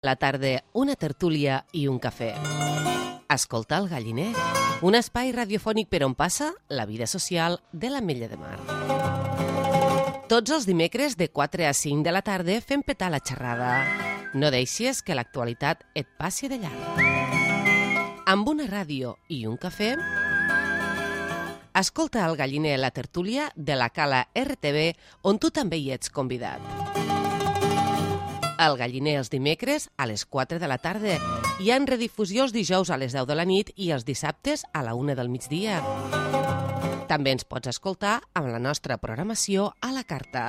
La tarda, una tertúlia i un cafè. Escoltar el Galliner, un espai radiofònic per on passa la vida social de l'Ametlla de Mar. Tots els dimecres de 4 a 5 de la tarda fem petar la xerrada. No deixis que l'actualitat et passi de llarg. Amb una ràdio i un cafè, escolta el Galliner, la tertúlia de la Cala RTV, on tu també hi ets convidat. El Galliner els dimecres a les 4 de la tarda. Hi ha redifusió els dijous a les 10 de la nit i els dissabtes a la 1 del migdia. També ens pots escoltar amb la nostra programació a la carta.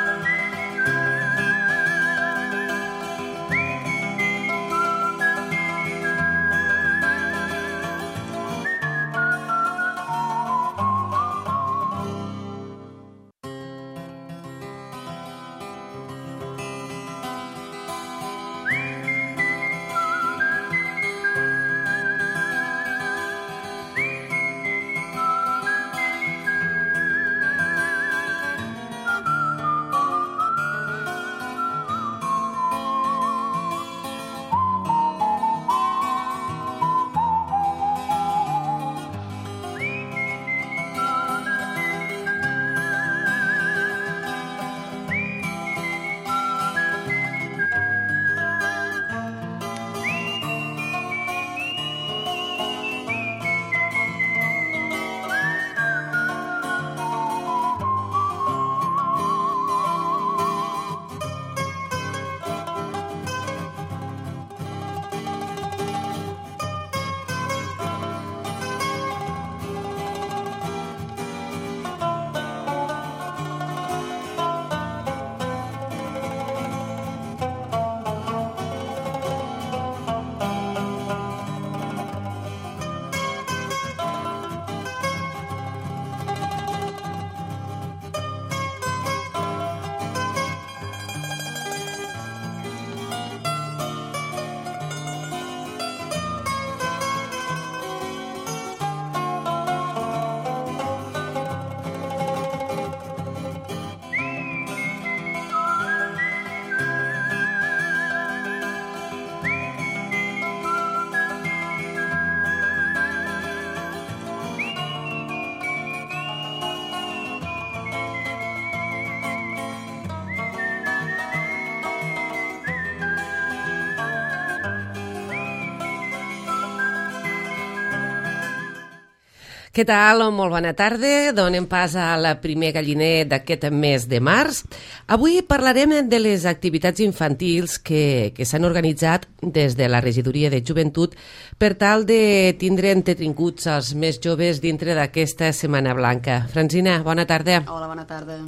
Què tal? Molt bona tarda. Donem pas a la primer Galliner d'aquest mes de març. Avui parlarem de les activitats infantils que s'han organitzat des de la Regidoria de Joventut per tal de tindre entretinguts els més joves dintre d'aquesta Setmana Blanca. Francina, bona tarda. Hola, bona tarda.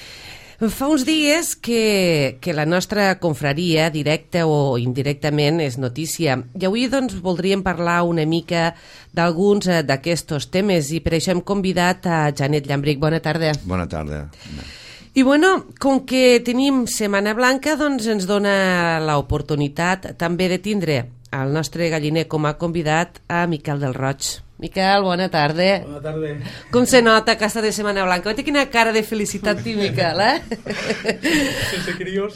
Fa uns dies que la nostra confraria, directa o indirectament, és notícia. I avui doncs, voldríem parlar una mica d'alguns d'aquests temes i per això hem convidat a Janet Llambric. Bona tarda. Bona tarda. I bueno, com que tenim Setmana Blanca, doncs ens dona l'oportunitat també de tindre al nostre Galliner com a convidat a Miquel del Roig. Miquel, bona tarda. Bona tarda. Com se nota aquesta de Setmana Blanca? Vete quina cara de felicitat té, Miquel, Sense crios.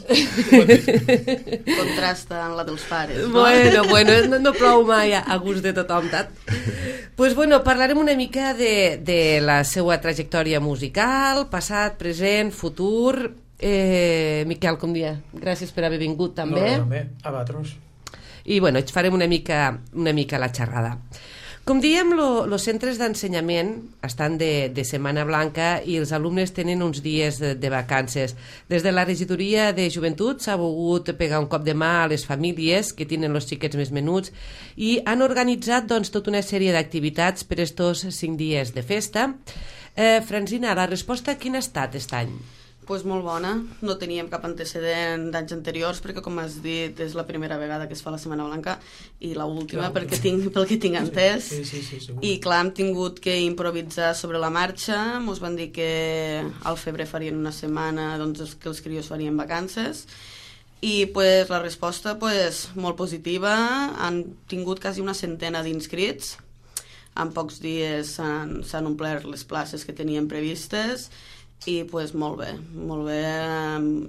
Contrasta amb la dels pares. Bueno, no plou mai a gust de tothom, tant. Pues bueno, parlarem una mica de la seva trajectòria musical, passat, present, futur. Miquel, com dia? Gràcies per haver vingut, també. No, també, a vosaltres. I bueno, ens farem una mica la xerrada. Com dèiem, els centres d'ensenyament estan de Setmana Blanca i els alumnes tenen uns dies de vacances. Des de la Regidoria de Joventut s'ha volgut pegar un cop de mà a les famílies que tenen els xiquets més menuts i han organitzat doncs, tota una sèrie d'activitats per estos 5 dies de festa. Francina, la resposta quina ha estat aquest any? Pues molt bona, no teníem cap antecedent d'anys anteriors perquè, com has dit, és la primera vegada que es fa la Setmana Blanca i l'última pel que tinc entès. Sí, segur. I clar, hem tingut que improvisar sobre la marxa. Mos van dir que al febrer farien una setmana, doncs que els crios farien vacances i pues, la resposta pues, molt positiva. Han tingut quasi una centena d'inscrits. En pocs dies s'han omplert les places que tenien previstes i pues, molt bé.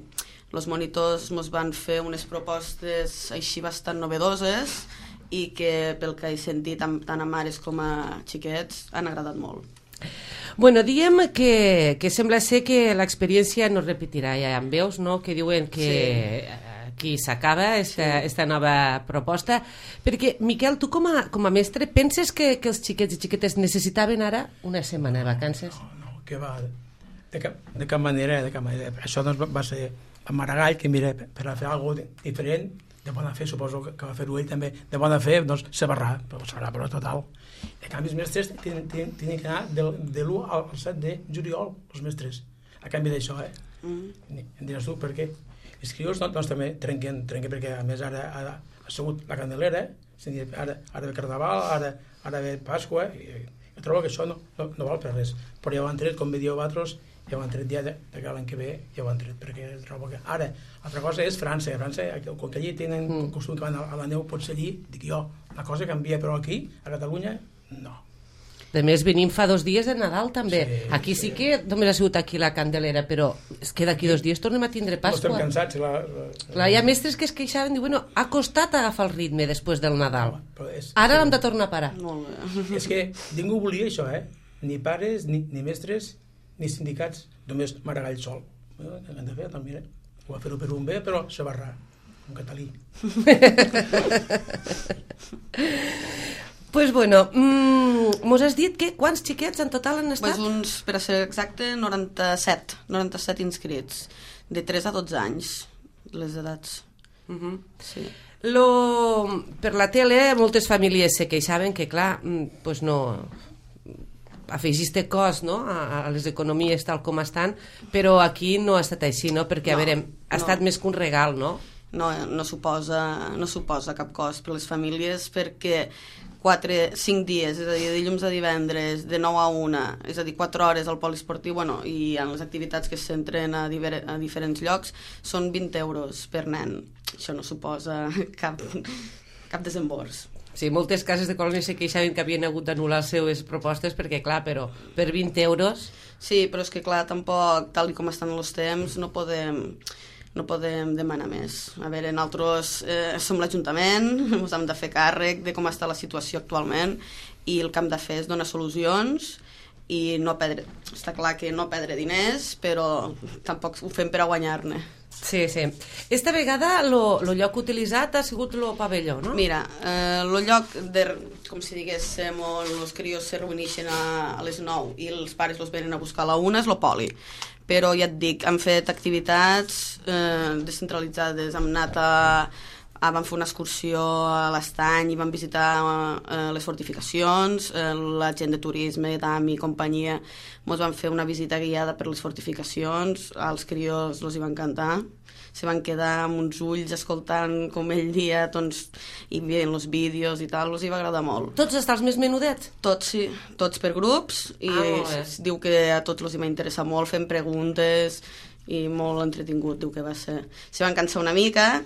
Els monitors ens van fer unes propostes així bastant novedoses i que pel que he sentit tant a mares com a xiquets han agradat molt. Bueno, diem que sembla ser que l'experiència no es repetirà, ja en veus, no? Que diuen que aquí s'acaba esta nova proposta, perquè, Miquel, tu com a mestre penses que els xiquets i xiquetes necessitaven ara una setmana de vacances? No, que va, de cap manera, Això doncs va ser a Maragall, que mira, per a fer alguna cosa diferent, de bona fe, suposo que va fer-ho ell també, de bona fe, doncs Sebarrà, però total. En canvi, els mestres tenen que anar de l'1 al 7 de juliol, els mestres, a canvi d'això, em diràs tu per què? Els crios doncs també trenquen perquè a més ara ha sigut la Candelera, ara ve Carnaval, ara ve Pasqua, i jo trobo que això no val per res, però ja ho han tret, com bé dieu vosaltres, ja ho han tret ja de l'any que ve, ja ho han tret, perquè trobo que ara, altra cosa és França, com que allí tenen costum que van a la neu, potser allí, dic jo, la cosa canvia, però aquí, a Catalunya, no. A més, venim fa 2 dies de Nadal, també. Aquí sí que només ha sigut aquí la Candelera, però és que d'aquí 2 dies tornem a tindre Pasqua. No estem cansats. Clar, hi ha mestres que es queixaven, diuen, bueno, ha costat agafar el ritme després del Nadal. Ara l'hem de tornar a parar. Molt bé. És que ningú volia això, ni pares, ni mestres, ni sindicats, només Maragall sol. Hem de fer, doncs mira, ho va fer-ho per un bé, però Sebarrà, un catalí. Pues bueno, mos has dit que quants xiquets en total han estat? Pues uns, per a ser exacte, 97 inscrits, de 3 a 12 anys, les edats. Sí. Per la tele, moltes famílies se queixaven que, clar, pues no afegiste cost, no?, a les economies tal com estan, però aquí no ha estat així, no?, perquè, a veure, ha estat més que un regal, no? No suposa cap cost per les famílies, perquè 5 dies, és a dir, de dilluns a divendres, de 9 a 1, és a dir, 4 hores al polisportiu, i en les activitats que es centren a diferents llocs, són 20 euros per nen. Això no suposa cap desembors. Sí, moltes cases de colònia se queixaven que havien hagut d'anul·lar les seves propostes perquè, clar, però per 20 euros... Sí, però és que, clar, tampoc, tal com estan els temps, no podem demanar més. A veure, nosaltres som l'Ajuntament, ens hem de fer càrrec de com està la situació actualment i el que hem de fer és donar solucions i no perdre... Està clar que no perdre diners, però tampoc ho fem per a guanyar-ne. Sí. Esta vegada el lloc utilitzat ha sigut el pavelló, no? Mira, el lloc, com si diguéssim, on els crios se reuneixen a les 9 i els pares els venen a buscar a la 1 és el poli. Però ja et dic, hem fet activitats descentralitzades, hem anat vam fer una excursió a l'Estany i vam visitar les fortificacions, la gent de turisme, d'AM i companyia, ens van fer una visita guiada per les fortificacions, als crios els hi va encantar, se van quedar amb uns ulls escoltant com ell dia, i veient els vídeos i tal, els hi va agradar molt. Tots els més menudets? Tots, sí, tots per grups, i es diu que a tots els hi va interessar molt, fent preguntes, i molt entretingut, diu que va ser. Se van cansar una mica,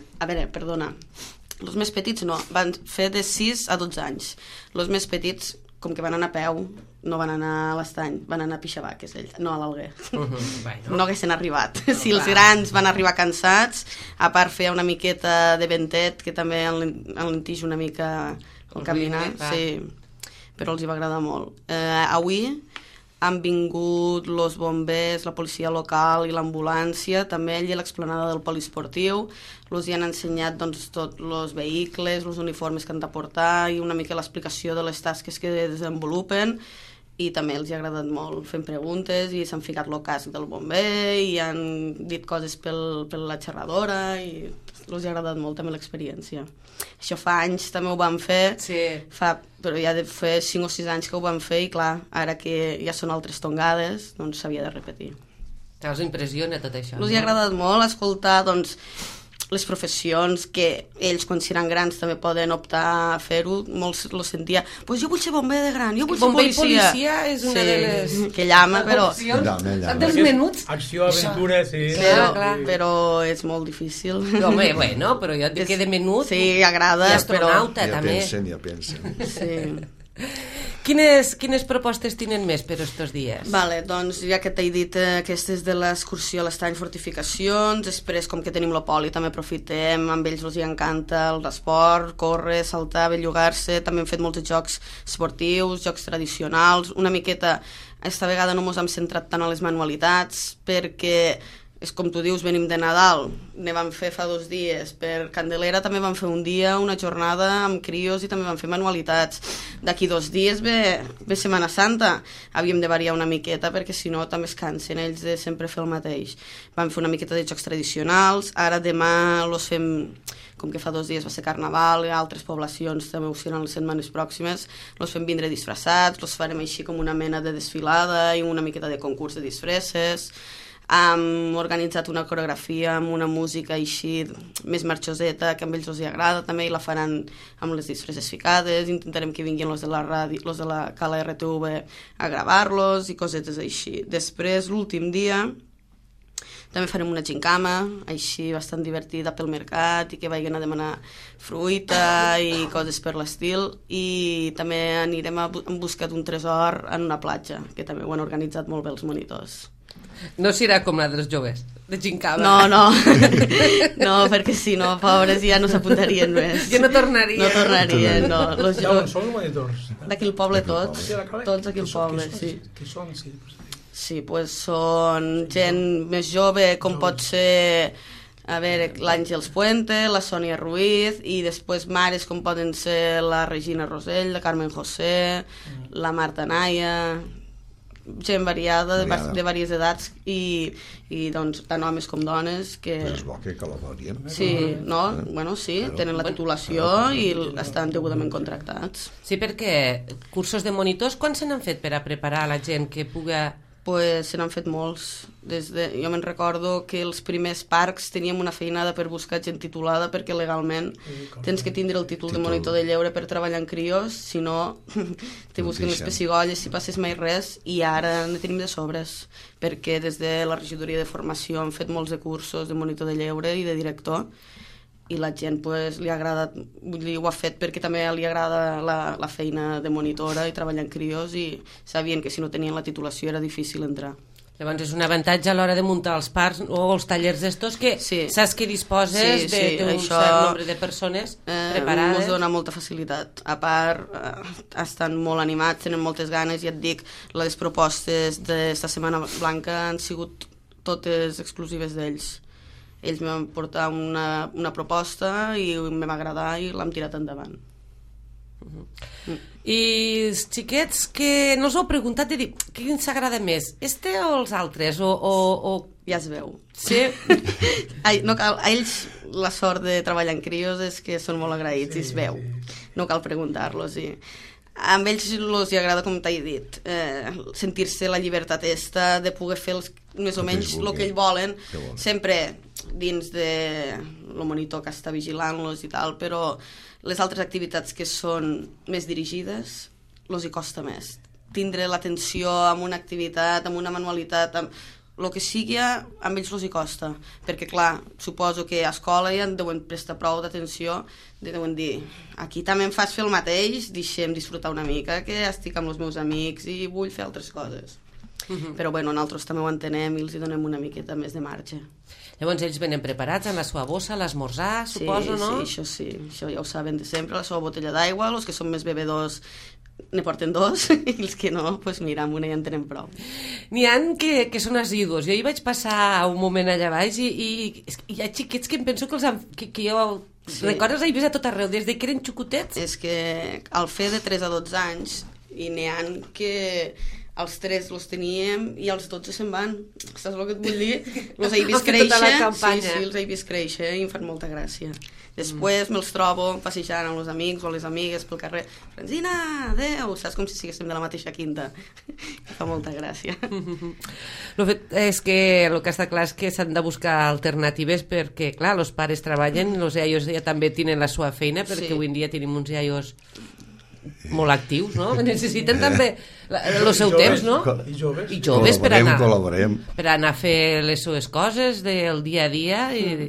els més petits no, van fer de 6 a 12 anys. Els més petits, com que van anar a peu, no van anar a l'Estany, van anar a Pixabà, que és ell, no a l'Alguer. No haguessin arribat. Si els grans van arribar cansats, a part feia una miqueta de ventet, que també alentix una mica el caminar, sí, però els hi va agradar molt. Avui han vingut els bombers, la policia local i l'ambulància, també allà a l'explanada del poliesportiu. Els hi han ensenyat tots els vehicles, els uniformes que han de portar i una mica l'explicació de les tasques que desenvolupen, i també els hi ha agradat molt fent preguntes i s'han ficat el casc del bomber i han dit coses per la xerradora i els ha agradat molt també l'experiència. Això fa anys també ho vam fer, però ja de fer 5 o 6 anys que ho vam fer i clar, ara que ja són altres tongades, doncs s'havia de repetir. Els impressiona tot això. Els ha agradat molt escoltar les professions que ells, quan seran grans, també poden optar a fer-ho. Molts lo sentia, jo vull ser bomber de gran, jo vull ser policia. Bomber i policia és una de les... Que llama, però... Dels menuts. Acció, aventura, sí. Però és molt difícil. Home, bueno, però jo et dic que de menut... Sí, agrada, però... I astronauta, també. Ja pensen. Sí. Quines propostes tenen més per estos dies? Vale, doncs ja que t'he dit aquestes de l'excursió a l'estany fortificacions, després com que tenim l'Opoli també aprofitem, amb ells els hi encanta l'esport, córrer, saltar, bellugar-se, també hem fet molts jocs esportius, jocs tradicionals, una miqueta, esta vegada no mos hem centrat tant a les manualitats perquè és com tu dius, venim de Nadal, ne vam fer fa 2 dies, per Candelera també vam fer un dia, una jornada amb crios i també vam fer manualitats. D'aquí 2 dies ve Setmana Santa, havíem de variar una miqueta perquè si no també es cansen ells de sempre fer el mateix. Vam fer una miqueta de jocs tradicionals, ara demà los fem, com que fa 2 dies va ser Carnaval, i altres poblacions també ho seran les setmanes pròximes, los fem vindre disfressats, los farem així com una mena de desfilada i una miqueta de concurs de disfresses. Hem organitzat una coreografia amb una música així més marxoseta, que a ells els agrada també, i la faran amb les disfresses ficades, intentarem que vinguin los de la ràdio, los de la Cala RTV a gravar-los i cosetes així. Després, l'últim dia, també farem una gincama, així bastant divertida pel mercat i que vagin a demanar fruita i coses per l'estil, i també anirem en busca d'un tresor en una platja, que també ho han organitzat molt bé els monitors. No serà com la dels joves, de gincama. No, no, perquè si no, pobres, ja no s'apuntarien més. Ja no tornarien. No tornarien, no. On són els monitors? D'aquí el poble tots, tots aquí al poble, sí. Qui són? Sí, pues són gent més jove, com pot ser, a veure, l'Àngels Puente, la Sònia Ruiz, i després mares com poden ser la Regina Rosell, la Carmen José, la Marta Naya, gent variada, de diverses edats i doncs tant homes com dones que... Però és bo que col·laborien. Sí, no? Bueno, sí, tenen la titulació i estan degudament contractats. Sí, perquè cursos de monitors, quan se n'han fet per a preparar la gent que puga... Pues se n'han fet molts. Jo me'n recordo que els primers parcs teníem una feinada per buscar gent titulada perquè legalment tens que tindre el títol de monitor de lleure per treballar en crios, si no te busquen les pessigolles si passes mai res, i ara ne tenim de sobres perquè des de la regidoria de formació han fet molts de cursos de monitor de lleure i de director, i la gent pues, li agrada, vull dir, ho ha fet perquè també li agrada la feina de monitora i treballar en crios, i sabien que si no tenien la titulació era difícil entrar. Llavors és un avantatge a l'hora de muntar els parcs o els tallers d'estos que saps que disposes d'un cert nombre de persones preparades. Ens dona molta facilitat. A part, estan molt animats, tenen moltes ganes, i et dic, les propostes d'esta Setmana Blanca han sigut totes exclusives d'ells. Ells m'han portat una proposta i em va agradar i l'hem tirat endavant. I els xiquets que no us heu preguntat de dir què ens agrada més, este o els altres? Ja es veu. Sí? No cal, a ells la sort de treballar en crios és que són molt agraïts i es veu. No cal preguntar-los. A ells els agrada, com t'he dit, sentir-se la llibertat de poder fer més o menys el que ells volen, sempre dins de lo monitor que està vigilant-los i tal, però les altres activitats que són més dirigides els hi costa més. Tindre l'atenció amb una activitat, amb una manualitat, amb el que sigui, amb ells els hi costa, perquè clar, suposo que a escola ja en deuen prestar prou d'atenció, deuen dir, aquí també em fas fer el mateix, deixem disfrutar una mica, que estic amb els meus amics i vull fer altres coses. Però bueno, nosaltres també ho entenem i els hi donem una miqueta més de marge. Llavors ells venen preparats amb la seva bossa, l'esmorzar, suposo, no? Sí, això ja ho saben de sempre, la seva botella d'aigua, els que són més bebedors ne porten 2 i els que no, doncs mira, amb una ja en tenen prou. N'hi ha que són asidus. Jo hi vaig passar un moment allà baix i hi ha xiquets que em penso que jo recordes, he vist a tot arreu, des que eren xocotets. És que al fer de 3 a 12 anys i n'hi ha que els 3 els teníem i els 12 se'n van. Saps el que et vull dir? Els he vist créixer, sí, els he vist créixer i em fan molta gràcia. Després me'ls trobo passejant amb els amics o les amigues pel carrer. Francina, adeu! Saps, com si siguéssim de la mateixa quinta. Fa molta gràcia. El fet és que el que està clar és que s'han de buscar alternatives perquè, clar, els pares treballen, els iaios ja també tenen la seva feina, perquè avui en dia tenim uns iaios molt actius, no? Necessiten també el seu temps, no? I joves. I joves per anar col·laborem. a fer les seves coses del dia a dia i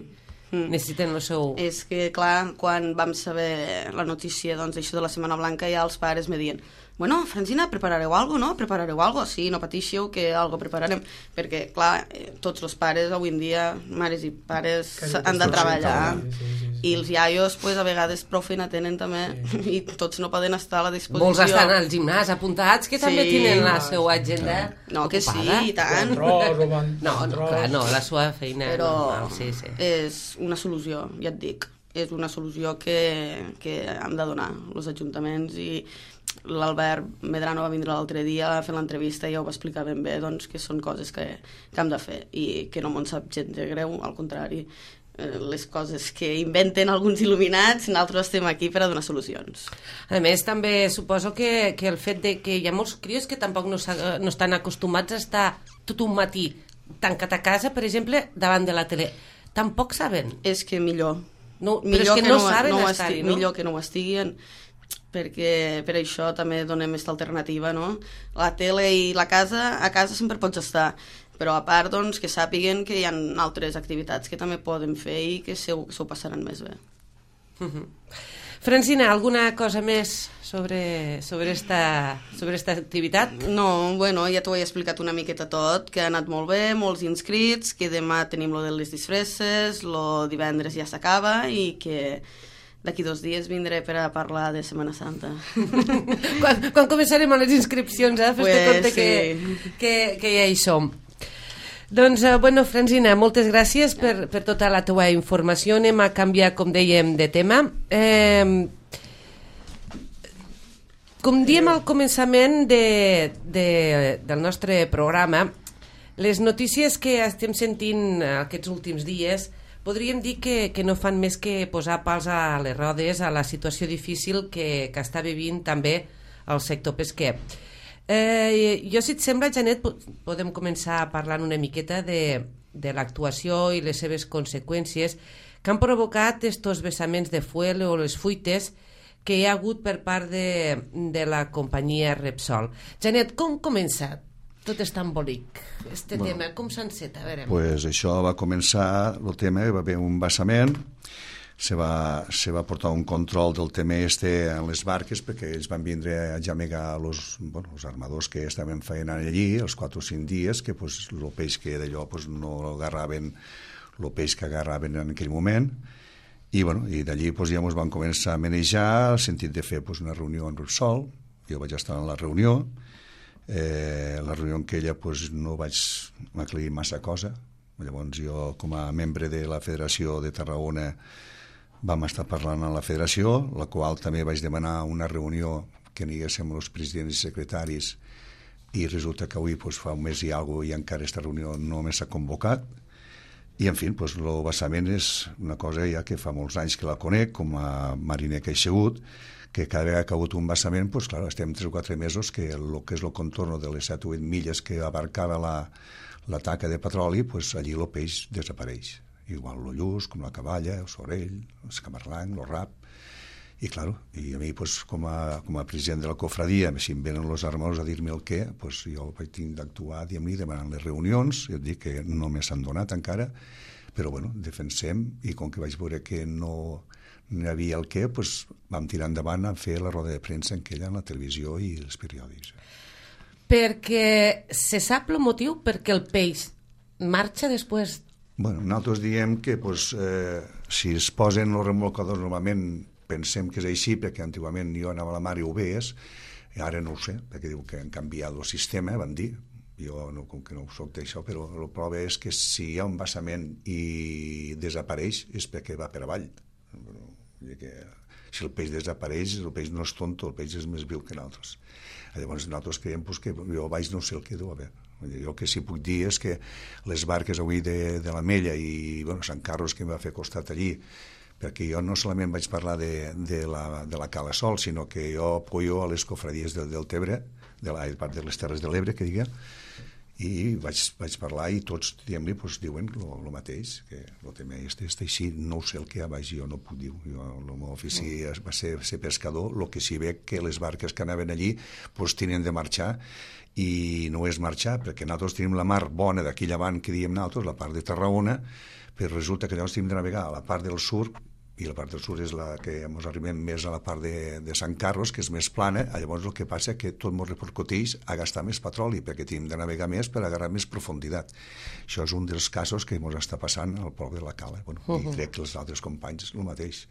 necessiten el seu... És que, clar, quan vam saber la notícia d'això de la Setmana Blanca, ja els pares me diuen: bueno, Francina, preparareu algo, no? Preparareu algo? Sí, no patíssiu, que algo prepararem. Perquè, clar, tots els pares avui en dia, mares i pares, han de treballar. I els iaios, pues, a vegades prou feina tenen també, i tots no poden estar a la disposició. Molts estan al gimnàs apuntats, que també tenen la seva agenda no, que ocupada. sí, i tant. No, clar, no, la seva feina normal, sí. És una solució, ja et dic. És una solució que han de donar els ajuntaments, i l'Albert Medrano va vindre l'altre dia a fer l'entrevista i ja ho va explicar ben bé, doncs, que són coses que hem de fer i que no me'n sap gens de greu, al contrari, les coses que inventen alguns il·luminats, nosaltres estem aquí per a donar solucions. A més, també suposo que el fet de que hi ha molts crios que tampoc no estan acostumats a estar tot un matí tancat a casa, per exemple, davant de la tele. Tampoc saben. És que millor. No, però és que no saben estar-hi, no? Millor que no ho estiguin, perquè per això també donem aquesta alternativa, no? La tele i la casa, a casa sempre pots estar, però a part, doncs, que sàpiguen que hi ha altres activitats que també poden fer i que s'ho passaran més bé. Francina, alguna cosa més sobre esta activitat? No, bueno, ja t'ho he explicat una miqueta tot, que ha anat molt bé, molts inscrits, que demà tenim lo de les disfresses, lo divendres ja s'acaba i que d'aquí 2 dies vindré per a parlar de Setmana Santa. Quan començarem a les inscripcions, fes-te compte sí. que ja hi som. Doncs, bueno, Francina, moltes gràcies per tota la teua informació. Anem a canviar, com dèiem, de tema. Com diem al començament del nostre programa, les notícies que estem sentint aquests últims dies podríem dir que no fan més que posar pals a les rodes a la situació difícil que està vivint també el sector pesquer. Jo, si et sembla, Janet, podem començar parlant una miqueta de l'actuació i les seves conseqüències que han provocat estos vessaments de fuel o les fuites que hi ha hagut per part de la companyia Repsol. Janet, com comença tot este embolic, tema? Com s'enceta? Pues això va començar, el tema, va haver un vessament, se va portar un control del tema en les barques, perquè ells van vindre a jamegar els armadors que estaven feinant allí, els 4 o 5 dies, que el peix que d'allò no agarraven el peix que agarraven en aquell moment, i d'allí ja ens van començar a manejar el sentit de fer una reunió amb Repsol. Jo vaig estar en la reunió, la reunió en aquella no vaig aclarir massa cosa. Llavors jo, com a membre de la Federació de Tarragona, vam estar parlant amb la federació, la qual també vaig demanar una reunió que aniguéssim els presidents i secretaris, i resulta que avui fa un mes i alguna cosa i encara aquesta reunió no s'ha convocat. I, en fi, el vessament és una cosa ja que fa molts anys que la conec, com a mariner que he sigut, que cada vegada que ha hagut un vessament, clar, estem 3 o 4 mesos que el que és el contorno de les 7 o 8 milles que abarcava la taca de petroli, allí el peix desapareix. Igual el lluç, com la caballa, el sorell, el camarlang, el rap. I, clar, i a mi, com a president de la cofradia, si em venen els armadors a dir-me el què, jo vaig tenir d'actuar, diguem-li, demanant les reunions, jo et dic que no me s'han donat encara, però, defensem, i com que vaig veure que no hi havia el què, vam tirar endavant a fer la roda de premsa en la televisió i els periòdics. Perquè se sap el motiu perquè el peix marxa després? Nosaltres diem que si es posen els remolcadors normalment pensem que és així, perquè antigament jo anava a la mar i ho veies, ara no ho sé, perquè diu que han canviat el sistema, van dir, jo com que no soc d'això, però la prova és que si hi ha un vessament i desapareix és perquè va per avall. Si el peix desapareix, el peix no és tonto, el peix és més viu que nosaltres. Llavors nosaltres creiem que jo baix no sé el que deu haver. Jo que sí puc dir és que les barques avui de l'Ametlla i Sant Carlos, que em va fer costat allí, perquè jo no solament vaig parlar de la Cala Sol, sinó que jo apoyo a les cofradies del Tebre, de les Terres de l'Ebre, que diga, i vaig parlar i tots diuen el mateix, que el tema està així, no ho sé el que vaig jo no puc dir, jo el meu ofici va ser pescador, el que sí veig que les barques que anaven allí tenien de marxar, i no és marxar, perquè nosaltres tenim la mar bona d'aquí llevant que diem nosaltres, la part de Tarragona, però resulta que llavors tenim de navegar a la part del sud, i la part del sud és la que ens arribem més a la part de Sant Carlos, que és més plana. Llavors el que passa és que tot ens repercuteix a gastar més petroli, perquè tenim de navegar més per agarrar més profunditat. Això és un dels casos que ens està passant al poble de la Cala. I crec que els altres companys el mateix.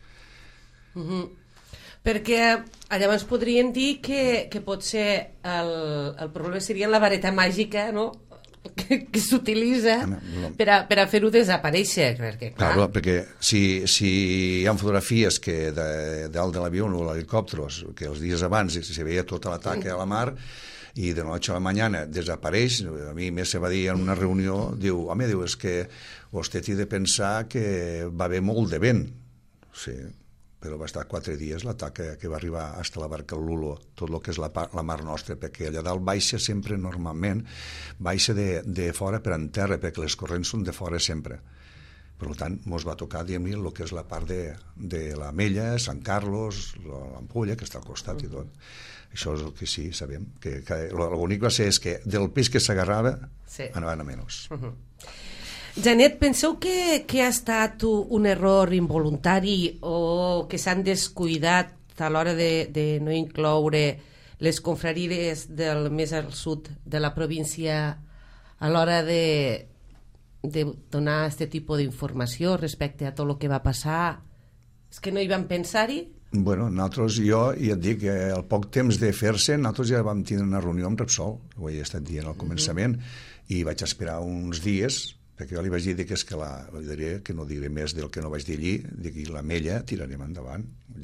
Perquè llavors podríem dir que potser el problema seria la vareta màgica, no?, que s'utilitza per a fer-ho desaparèixer, perquè clar... Claro, perquè si hi ha fotografies que dalt de l'avió o l'helicòpter, que els dies abans se veia tota l'atac a la mar i de noche a la mañana desapareix, a mi més se va dir en una reunió, diu, és que vostè té de pensar que va haver molt de vent. Sí, però va estar 4 dies l'atac que va arribar fins a la barca Lulo, tot el que és la mar nostra, perquè allà dalt baixa sempre, normalment, baixa de fora per en terra, perquè les corrents són de fora sempre. Per tant, ens va tocar, diguem-ne, el que és la part de la Mella, Sant Carlos, l'Ampolla, que està al costat i tot. Això és el que sí, sabem. L'únic va ser que del peix que s'agarrava anaven a menys. Janet, penseu que ha estat un error involuntari o que s'han descuidat a l'hora de no incloure les confraries del més al sud de la província a l'hora de donar aquest tipus d'informació respecte a tot el que va passar? És que no hi van pensar-hi? Bueno, nosaltres, jo ja et dic, al poc temps de fer-se, nosaltres ja vam tenir una reunió amb Repsol, ho he estat dient al començament, i vaig esperar uns dies, perquè jo li vaig dir que és que li diré que no diré més del que no vaig dir allí, que la Mella tirarem endavant.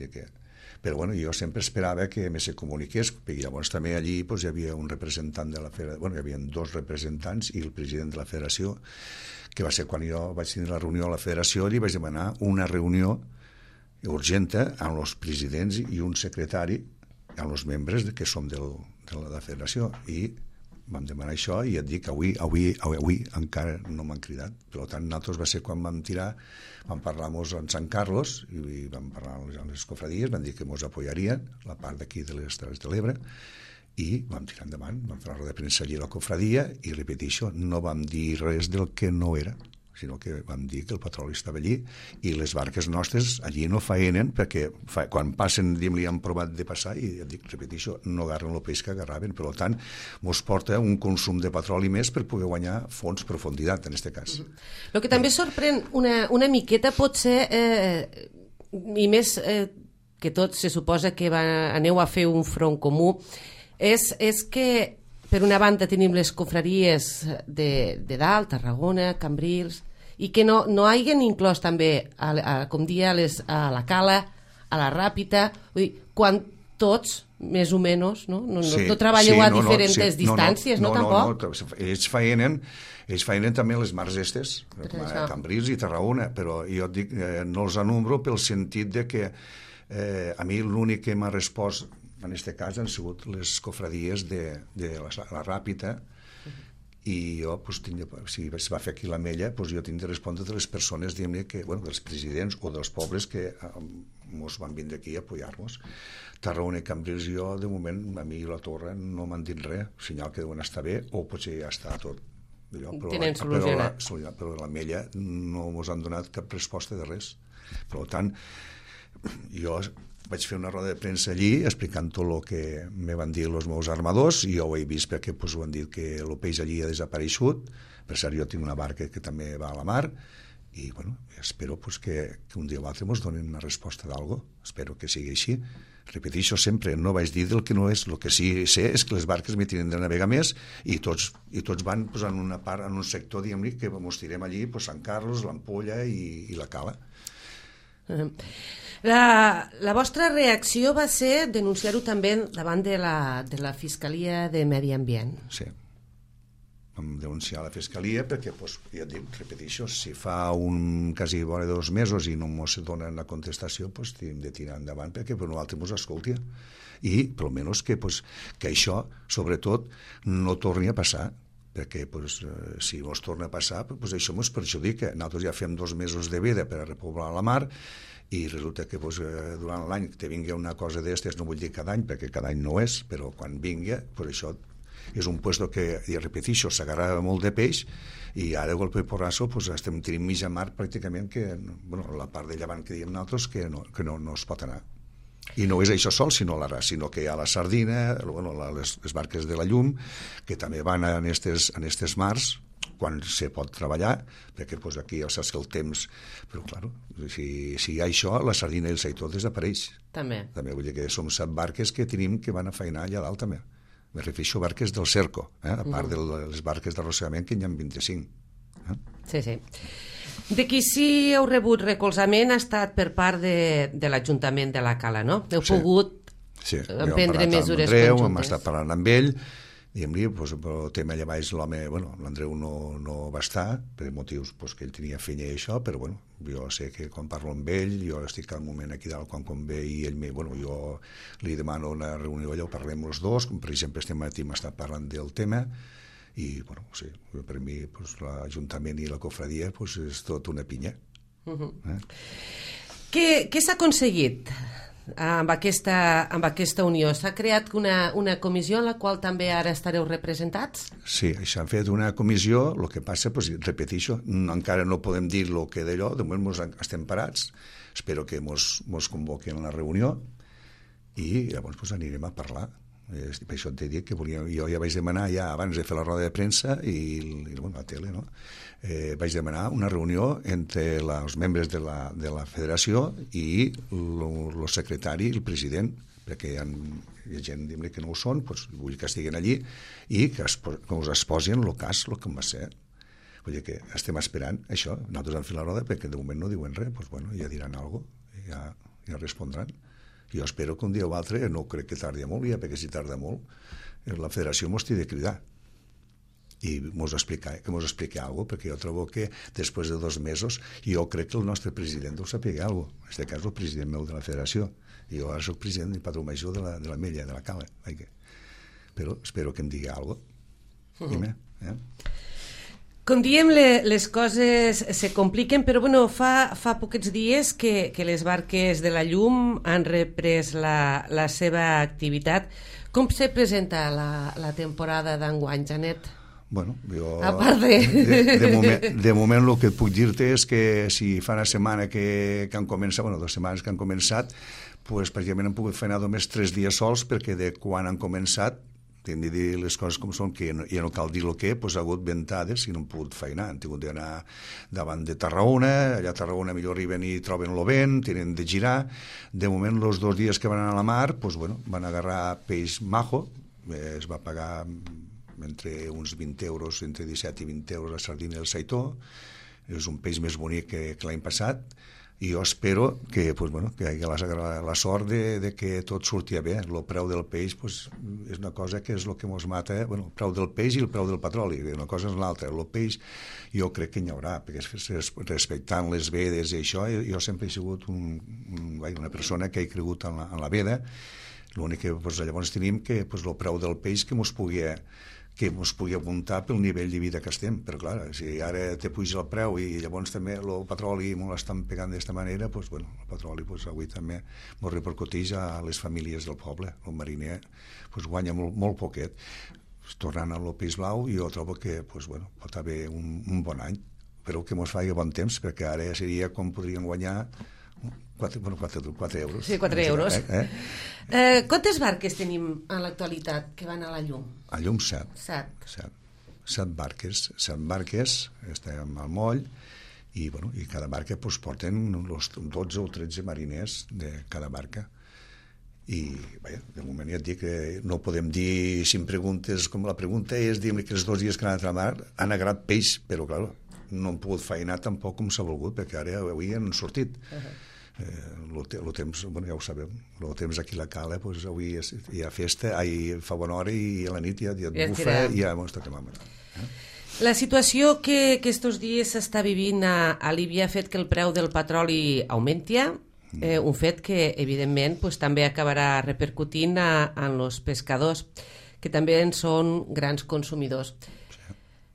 Però bueno, jo sempre esperava que se comuniqués, perquè llavors també allí hi havia un representant de la federació, hi havia 2 representants i el president de la federació, que va ser quan jo vaig tenir la reunió a la federació, li vaig demanar una reunió urgenta amb els presidents i un secretari, amb els membres que som de la federació, i vam demanar això i et dic que avui encara no m'han cridat. Per tant, nosaltres va ser quan vam parlar amb Sant Carlos i vam parlar amb les cofradies, vam dir que ens apoyarien la part d'aquí de les Terres de l'Ebre i vam tirar endavant, vam fer la roda de premsa allí a la cofradia i repeteixo, no vam dir res del que no era, sinó que vam dir que el petroli estava allí i les barques nostres allí no faenen perquè quan passen, li han provat de passar i repeteixo, no agarren el peix que agarraven, per tant ens porta un consum de petroli més per poder guanyar fons profunditat en aquest cas. El que també sorprèn una miqueta pot ser i més que tot se suposa que aneu a fer un front comú és que per una banda tenim les confraries de dalt, Tarragona, Cambrils, i que no hagin inclòs també, com dia, a la Cala, a la Ràpita, quan tots, més o menys, no treballeu a diferents distàncies, no, tampoc? No, ells faenen també les mars estes, Cambrils i Tarragona, però jo et dic, no els anombro pel sentit de que a mi l'únic que m'ha respost en aquest cas han sigut les cofradies de la Ràpita i jo, si es va fer aquí la Mella, jo tinc de respondre de les persones, dels presidents o dels pobles que ens van vindre aquí a apoyar-nos. Tarragona i Cambrils, jo, de moment, a mi la Torre no m'han dit res, senyal que deuen estar bé, o potser ja està tot. Tenen solucionat. Però la Mella no ens han donat cap resposta de res. Per tant, jo vaig fer una roda de premsa allí explicant tot el que me van dir els meus armadors i jo ho he vist perquè ho han dit que el peix allí ha desapareixut. Per cert, jo tinc una barca que també va a la mar i espero que un dia o l'altre ens donin una resposta d'algo. Espero que sigui així. Repeteixo sempre, no vaig dir del que no és. El que sí sé és que les barques m'hi tenen de navegar més i tots van en una part, en un sector, diguem-ne, que ens tirem allí, Sant Carlos, l'Ampolla i la Cala. La vostra reacció va ser denunciar-ho també davant de la Fiscalia de Medi Ambient. Sí. Vam denunciar la Fiscalia perquè, ja et dic, repeteixo, si fa quasi vora 2 mesos i no ens donen la contestació, hem de tirar endavant perquè per nosaltres ens escolti. I, per almenys, que això, sobretot, no torni a passar, perquè pues, si ens torna a passar, pues, això ens perjudica. Nosaltres ja fem 2 mesos de veda per a repoblar la mar i resulta que pues, durant l'any que vingui una cosa d'estes, no vull dir cada any, perquè cada any no és, però quan vingui, pues, això és un puesto que, i repeteixo, s'agarra molt de peix i ara a golpe porrasso pues, estem tenint mitja mar pràcticament que, bueno, la part de llevant que diem nosaltres que no es pot anar. I no és això sol, sinó que hi ha la sardina, bueno, les barques de la llum, que també van en estes mars, quan se pot treballar, perquè pues, aquí ja saps que el temps... Però, clar, si hi ha això, la sardina i el seitó desapareix. També. Vull dir que som 7 barques que tenim que van a feinar allà dalt, també. Me refereixo a barques del cerco, a part de les barques d'arrossegament, que n'hi ha 25. Sí, sí. De qui sí heu rebut recolzament ha estat per part de l'Ajuntament de la Cala, no? Heu pogut emprendre mesures conjuntes. Hem estat parlant amb ell, i em diu, pues, el tema allà baix l'home, bueno, l'Andreu no va estar, per motius pues, que ell tenia feina i això, però bueno, jo sé que quan parlo amb ell, jo estic al moment aquí dalt quan convé i ell jo li demano una reunió allà, ho parlem els dos, com per exemple este matí m'ha estat parlant del tema, i bueno, sí, per mi pues, l'Ajuntament i la cofradia pues, és tot una pinya. Què s'ha aconseguit amb aquesta unió? S'ha creat una comissió en la qual també ara estareu representats? Sí, s'ha fet una comissió, el que passa, pues, repeteixo, encara no podem dir el que d'allò, de moment estem parats, espero que ens convoquin a la reunió i llavors pues, anirem a parlar. Per això t'he dit que jo ja vaig demanar ja abans de fer la roda de premsa i la tele, no? Vaig demanar una reunió entre els membres de la federació i el secretari i el president, perquè hi ha gent que no ho són, doncs vull que estiguin allí i que us exposin el cas, el que va ser. Vull dir que estem esperant això. Nosaltres hem fet la roda perquè de moment no diuen res, doncs bueno, ja diran alguna cosa, ja respondran. Jo espero que un dia o altre, no crec que tardi molt, ja perquè si tarda molt, la federació mos té de cridar i mos expliqui alguna cosa, perquè jo trobo que després de 2 mesos jo crec que el nostre president ho sapigui alguna cosa, en aquest cas el president meu de la federació, i jo ara soc president i patró major de la Mella, de la Cala, però espero que em digui alguna cosa. Dime, Com diem, les coses se compliquen, però bueno, fa poquets dies que les barques de la llum han reprès la seva activitat. Com se presenta la temporada d'enguany, Janet? Bueno, jo... A part de moment el que et puc dir-te és que si fa una setmana que han començat, 2 setmanes que han començat, pues, pràcticament han pogut feina només 3 dies sols, perquè de quan han començat hem de dir les coses com són, que ja no cal dir el que, doncs ha hagut ventades i no han pogut feinar, han tingut d'anar davant de Tarragona, allà a Tarragona millor arriben i troben el vent, tenen de girar. De moment, els 2 dies que van anar a la mar, doncs, bueno, van agarrar peix majo, es va pagar entre uns 20 euros, entre 17 i 20 euros la sardina i el seitó, és un peix més bonic que l'any passat, i jo espero que, pues, bueno, que hi hagi la sort de que tot surti bé. El preu del peix pues, és una cosa que és el que ens mata, bueno, el preu del peix i el preu del petroli, una cosa és l'altra. El peix jo crec que n'hi haurà, perquè respectant les vedes i això, jo sempre he sigut una persona que he cregut en la veda. L'únic que pues, llavors tenim que pues, el preu del peix que ens pugui apuntar pel nivell de vida que estem, però clar, si ara te puja el preu i llavors també el petroli m'ho l'estan pegant d'esta manera, doncs, bueno, el petroli doncs, avui també m'ho repercuteix a les famílies del poble. El mariner doncs, guanya molt poquet. Tornant a l'Opis Blau, jo trobo que doncs, bueno, pot haver un bon any, però que ens faci bon temps, perquè ara seria com podrien guanyar 4 euros. Sí, 4 euros. Quantes barques tenim en l'actualitat que van a la llum? A llum 7. 7 barques. 7 barques, estem al moll, i cada barca pues, porten 12 o 13 mariners de cada barca. I de moment ja et dic que no podem dir, si em preguntes, com la pregunta és dir-me que els 2 dies que han anat a la mar han agarrat peix, però clar, no han pogut feinar tampoc com s'ha volgut, perquè ara avui han sortit. El temps, ja ho sabem, el temps aquí a la Cala, doncs avui hi ha festa, fa bona hora i a la nit ja et bufa i ja ens toquem amb La situació que aquests dies s'està vivint a Líbia ha fet que el preu del petroli augmenti, un fet que evidentment també acabarà repercutint en els pescadors, que també en són grans consumidors.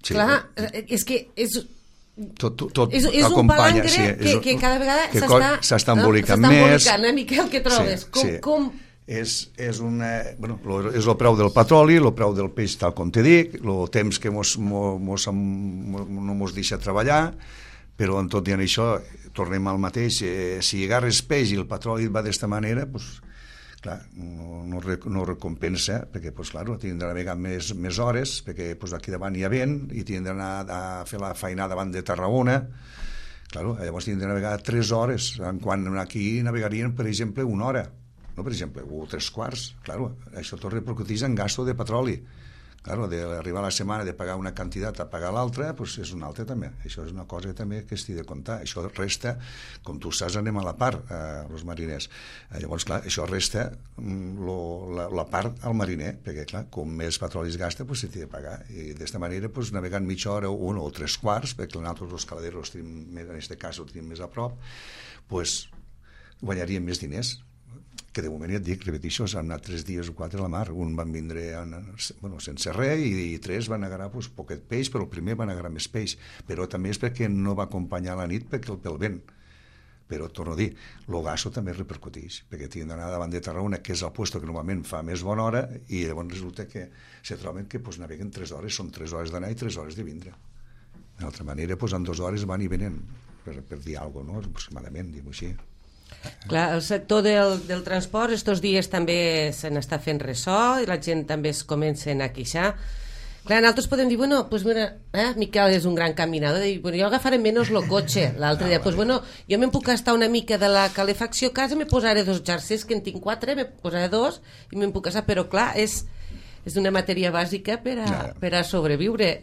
Sí, clar, és que és... Tot és un acompanya, palangre que cada vegada s'està embolicant més. Miquel, què trobes? Com... És el preu del petroli, el preu del peix, tal com te dic, el temps que no mos deixa treballar, però en tot i en això tornem al mateix. Si agarres peix i el petroli va d'esta manera, doncs, clar, no recompensa, perquè tindrà de navegar més hores, perquè aquí davant hi ha vent, i tindrà d'anar a fer la feina davant de Tarragona. Llavors tindrà de navegar 3 hores, quan aquí navegarien, per exemple, 1 hora, no, per exemple, o 3 quarts. Això tot repercuteix en gasto de petroli. D'arribar a la setmana de pagar una quantitat a pagar l'altra, doncs és una altra també. Això és una cosa també que estic de comptar. Això resta, com tu saps, anem a la part, els mariners. Llavors, clar, això resta la part al mariner, perquè, clar, com més petroli es gasta, doncs s'ha de pagar. I d'esta manera, doncs, navegant mitja hora, 1 o 3 quarts, perquè nosaltres els caladeros, en aquest cas, ho tenim més a prop, doncs guanyaríem més diners. Que de moment ja et dic, repeteixo, han anat 3 dies o 4 a la mar. Un van vindre sense res i 3 van agarrar poquet peix, però el primer van agarrar més peix. Però també és perquè no va acompanyar la nit pel vent. Però, torno a dir, el gasto també repercuteix, perquè tenen d'anar davant de Tarragona, que és el puesto que normalment fa més bona hora, i llavors resulta que se troben que naveguen 3 hores, són 3 hores d'anar i 3 hores de vindre. D'altra manera, en 2 hores van i venen, per dir alguna cosa, no? Aproximadament, diguem-ho així. Clar, el sector del transport estos dies també se n'està fent ressò i la gent també es comencen a queixar. Clar, nosaltres podem dir, bueno, pues mira, Miquel és un gran caminador, i bueno, jo agafaré menys el cotxe l'altre dia, pues bueno, jo me'n puc gastar una mica de la calefacció a casa, me posaré 2 jersers, que en tinc 4, me posaré 2 i me'n puc gastar, però clar, és una matèria bàsica per a sobreviure.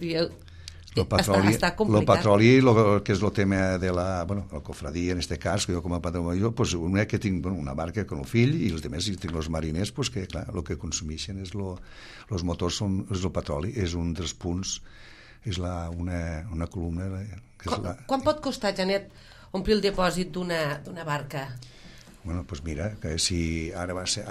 Està complicat. El petroli, que és el tema de la cofradia, en aquest cas, que jo com a patró major, una que tinc una barca con el fill, i els altres tinc els mariners, que clar, el que consumeixen és els motors, és el petroli, és un dels punts, és una columna. Quan pot costar, Janet, omplir el dipòsit d'una barca? Doncs mira, que si ara va ser,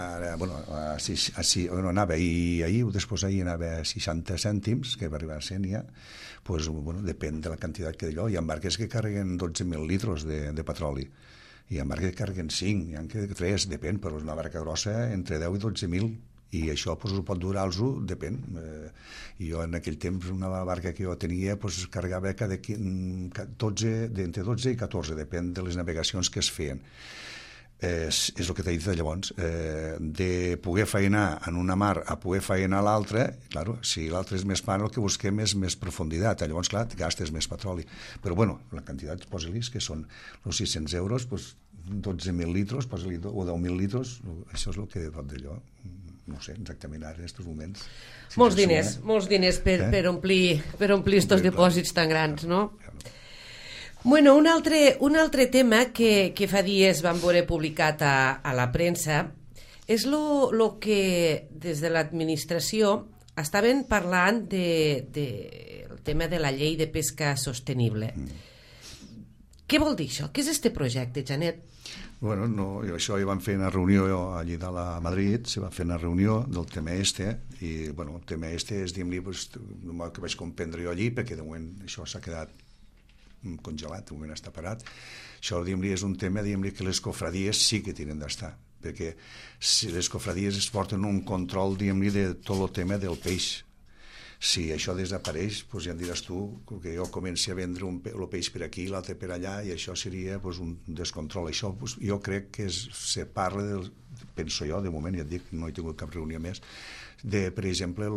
anava ahir o després ahir anava a 60 cèntims, que va arribar a 100 ja, depèn de la quantitat que d'allò. Hi ha barques que carreguen 12.000 litres de petroli, hi ha barques que carreguen 5, hi ha que 3, depèn, però és una barca grossa entre 10 i 12.000, i això ho pot durar-los, depèn. I jo en aquell temps, una barca que jo tenia, carregava d'entre 12 i 14, depèn de les navegacions que es feien. És el que t'he dit llavors, de poder faenar en una mar a poder faenar a l'altra. Clar, si l'altre és més plan, el que busquem és més profunditat, llavors clar, gastes més petroli, però bueno, la quantitat, posa-li que són els 600 euros, 12.000 litres, posa-li, o 10.000 litres, això és el que tot d'allò, no sé exactament ara en aquests moments. Molts diners per omplir estos dipòsits tan grans, no? Bueno, un altre tema que fa dies vam veure publicat a la premsa és el que des de l'administració estaven parlant del tema de la llei de pesca sostenible. Què vol dir això? Què és este projecte, Janet? Bueno, això hi van fer una reunió allí de la Madrid, se va fer una reunió del tema i el tema és, diguem-li, el que vaig comprendre jo allí, perquè de moment això s'ha quedat congelat, de moment està parat. Això, diguem-li, és un tema, diguem-li, que les cofradies sí que tenen d'estar, perquè si les cofradies es porten un control, diguem-li, de tot el tema del peix. Si això desapareix, doncs ja em diràs tu que jo comenci a vendre el peix per aquí, l'altre per allà, i això seria un descontrol. Això jo crec que se parla, penso jo, de moment, ja et dic, no he tingut cap reunió més, de, per exemple,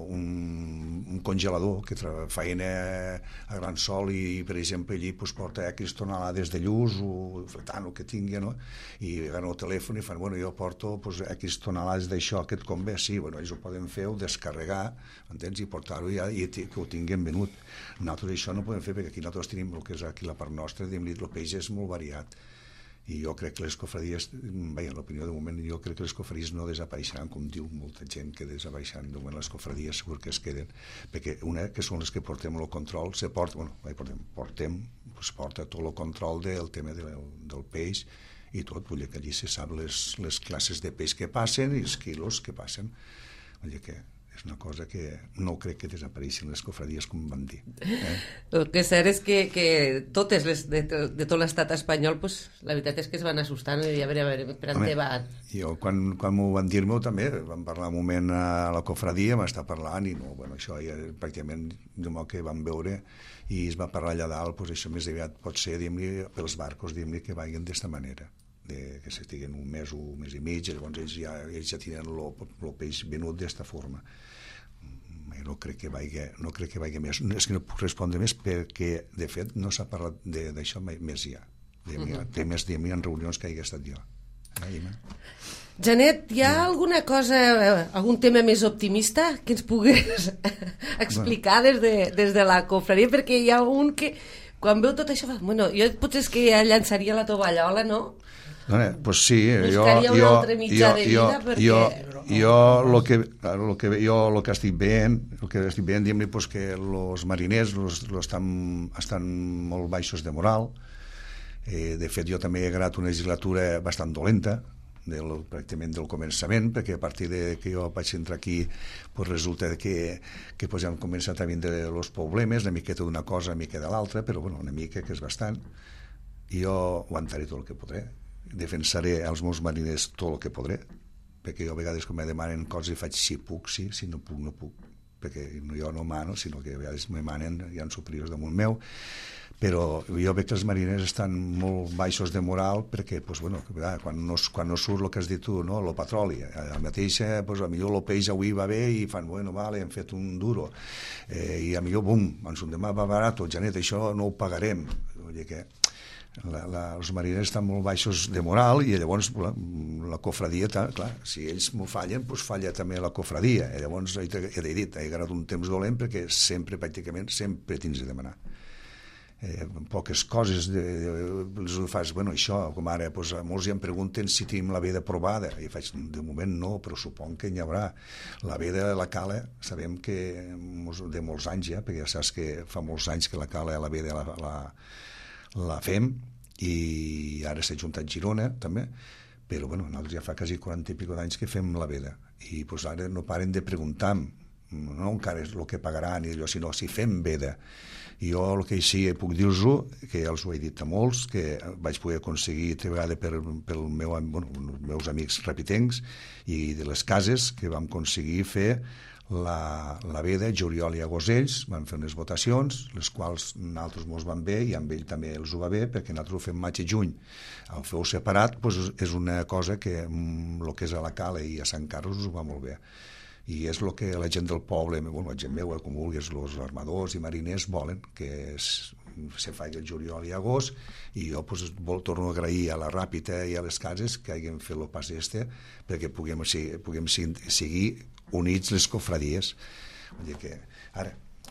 un congelador que faena a gran sol i, per exemple, allí porta X tonelades de lluç o tant, el que tingui, no? I agafen el telèfon i fan, jo porto X tonelades d'això que et convé, sí, ells ho poden fer, o descarregar, entens, i portar-ho ja i que ho tinguin venut. Nosaltres això no ho podem fer perquè aquí nosaltres tenim el que és aquí la part nostra, el peix és molt variat. I jo crec que les cofradies, l'opinió de moment, jo crec que les cofradies no desapareixeran, com diu molta gent que desapareixeran. De moment les cofradies segur que es queden, perquè una que són les que portem el control, porta tot el control del tema del peix i tot, vull dir que allí se sap les classes de peix que passen i els quilos que passen. Vull dir que És una cosa que no crec que desapareixin les cofradies, com vam dir. El que és cert és que totes les de tot l'estat espanyol, pues, la veritat és que es van assustant i a veure per on te va. Jo, quan m'ho van dir-me també, vam parlar un moment a la cofradia, m'està parlant i no, bueno, això ja pràcticament de modo que vam veure i es va parlar allà dalt, pues això més aviat pot ser, diguem-li, pels barcos, diguem-li, que vagin d'esta manera, que s'estiguen un mes i mig, llavors ells ja tenen el peix venut d'esta forma. No crec que vagi més. És que no puc respondre més perquè, de fet, no s'ha parlat d'això més ja. Té més de mi en reunions que hi ha estat jo. Janet, hi ha alguna cosa, algun tema més optimista que ens puguis explicar des de la confraria? Perquè hi ha un que, quan veu tot això, bueno, jo potser és que ja llançaria la tovallola, no? Pues sí, buscaria un altre mitjà de vida perquè... Jo el que estic veient, diguem-li, pues, que els mariners estan molt baixos de moral. De fet, jo també he agradat una legislatura bastant dolenta, pràcticament del començament, perquè a partir de que jo vaig entrar aquí pues resulta que pues, ja han començat a vindre els problemes, una miqueta d'una cosa, una mica de l'altra, però bueno, una mica que és bastant. I jo aguantaré tot el que podré, defensaré els meus mariners tot el que podré, perquè jo a vegades quan me demanen coses i faig si puc, sí, si no puc, no puc, perquè jo no mano, sinó que a vegades me manen, hi ha superiors damunt meu, però jo veig que els mariners estan molt baixos de moral perquè, pues, bueno, quan no surt el que has dit tu, no? El petroli, a mateixa, pues, a millor el peix avui va bé i fan, bueno, vale, hem fet un duro, i a millor, bum, ens demà va barat, Janet, això no ho pagarem. Vull dir que els mariners estan molt baixos de moral i llavors la cofradia, clar, si ells m'ho fallen, doncs falla també la cofradia. I llavors he dit, he agradat un temps dolent perquè sempre, pràcticament, sempre tens de demanar. Poques coses els fas, bueno, això, com ara, molts ja em pregunten si tenim la veda provada, i faig, de moment no, però supon que n'hi haurà. La veda de la cala, sabem que de molts anys ja, perquè ja saps que fa molts anys que la cala, la veda la fem, i ara s'ha juntat Girona també, però bueno, nosaltres ja fa quasi 40 i pico d'anys que fem la veda, i pues ara no paren de preguntar, no encara és el que pagaran, sinó si fem veda. I jo el que sí puc dir-vos, que ja els ho he dit a molts, que vaig poder aconseguir treballada els meus amics repitencs i de les cases, que vam aconseguir fer la veda, juliol i agost ells van fer unes votacions, les quals nosaltres mos van bé i amb ell també els ho va bé, perquè nosaltres ho fem maig i juny. El feu separat és una cosa que el que és a la Cala i a Sant Carles us va molt bé, i és el que la gent del poble, la gent meu, com vulguis, els armadors i mariners volen, que se faci el juliol i agost, i jo torno a agrair a la Ràpita i a les cases que hagin fet el pas perquè puguem seguir units les cofradies. Vull dir que ara,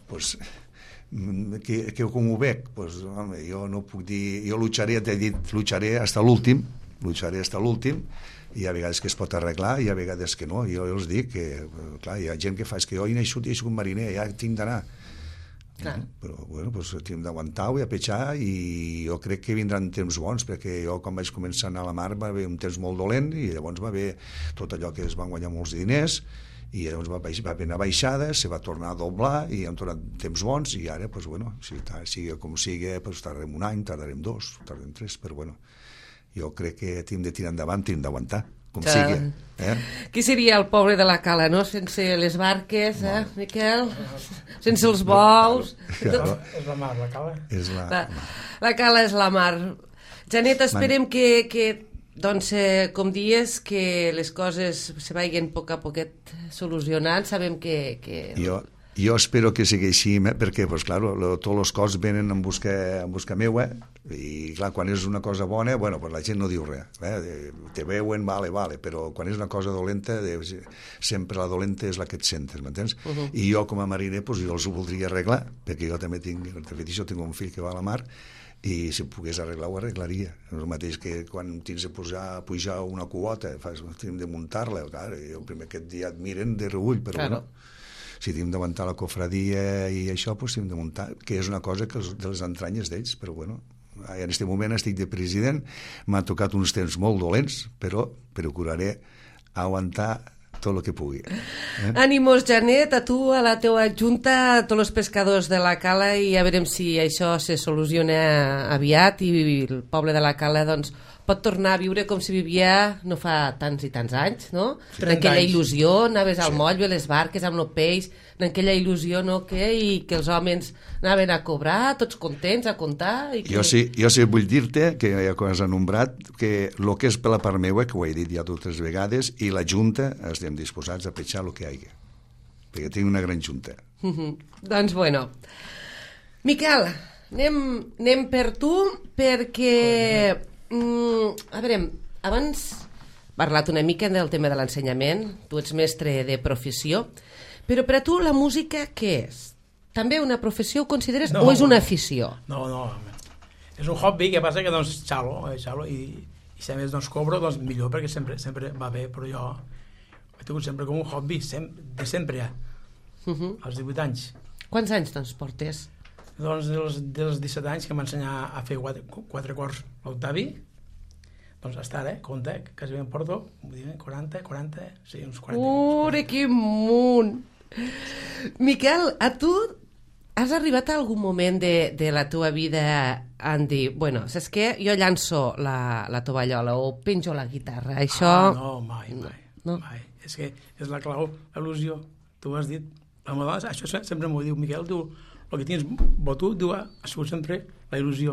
que com ho veig, jo no puc dir, jo lucharé hasta l'últim, i hi ha vegades que es pot arreglar i hi ha vegades que no. Jo els dic que, clar, hi ha gent que fa, és que jo he naixut i he sigut mariner, ja tinc d'anar. Però, bueno, hem d'aguantar-ho i a petjar, i jo crec que vindran temps bons, perquè jo quan vaig començar a anar a la mar va haver un temps molt dolent, i llavors va haver tot allò que es van guanyar molts diners, i llavors va haver una baixada, se va tornar a doblar i han tornat temps bons, i ara, sigui com sigui, tardarem un any, tardarem 2, tardarem 3, però bueno, jo crec que hem de tirar endavant, hem d'aguantar, com sigui. Qui seria el poble de la Cala, no? Sense les barques, Miquel? Sense els bous? És la mar, la Cala. La Cala és la mar. Janet, esperem que doncs, com dies, que les coses se vagin a poc a poquet solucionant. Sabem que... Jo espero que sigui així, perquè, clar, tots els cos venen en busca meua, i, clar, quan és una cosa bona, la gent no diu res. Te veuen, vale, però quan és una cosa dolenta, sempre la dolenta és la que et sentes, m'entens? I jo, com a mariner, jo els ho voldria arreglar, perquè jo també tinc un fill que va a la mar, i si pogués arreglar, ho arreglaria. El mateix que quan tens de pujar una quota, hem de muntar-la, clar, el primer que et admiren de reull, però bueno, si hem d'aguantar la cofradia i això, hem de muntar, que és una cosa que de les entranyes d'ells, però bueno, en aquest moment estic de president, m'ha tocat uns temps molt dolents, però procuraré aguantar tot el que pugui. Ànimos, Janet, a tu, a la teua junta, a tots els pescadors de la Cala, i a veurem si això se soluciona aviat i el poble de la Cala doncs, pot tornar a viure com si vivia no fa tants i tants anys, no? En aquella il·lusió, anaves al moll, a les barques amb el peix, en aquella il·lusió, no? I que els homes anaven a cobrar, tots contents, a comptar... I que... Jo sí vull dir-te, que ja has anomenat, que el que és per la part meva, que ho he dit ja dues vegades, i la Junta estem disposats a petjar el que hi hagi, perquè tinc una gran Junta. Doncs bueno. Miquel, anem per tu, perquè... a veure, abans he parlat una mica del tema de l'ensenyament, tu ets mestre de professió, però per a tu la música què és? També una professió ho consideres o és una afició? No, és un hobby, que passa que doncs xalo i si a més doncs cobro, doncs millor, perquè sempre va bé, però jo he tingut sempre com un hobby, de sempre ja, als 18 anys. Quants anys doncs portes? Doncs dels 17 anys que m'ensenyar a fer 4 acords l'Octavi, doncs està, compte, quasi ben porto, 40, sí, uns 40. Quin munt! Miquel, a tu has arribat a algun moment de la teva vida en dir, bueno, saps què? Jo llanço la tovallola o penjo la guitarra, això... No, mai. És que és la clau, l'il·lusió. Tu ho has dit, la moda, això sempre m'ho diu, Miquel, tu... El que tens bo tu, diu, ha sigut sempre la il·lusió.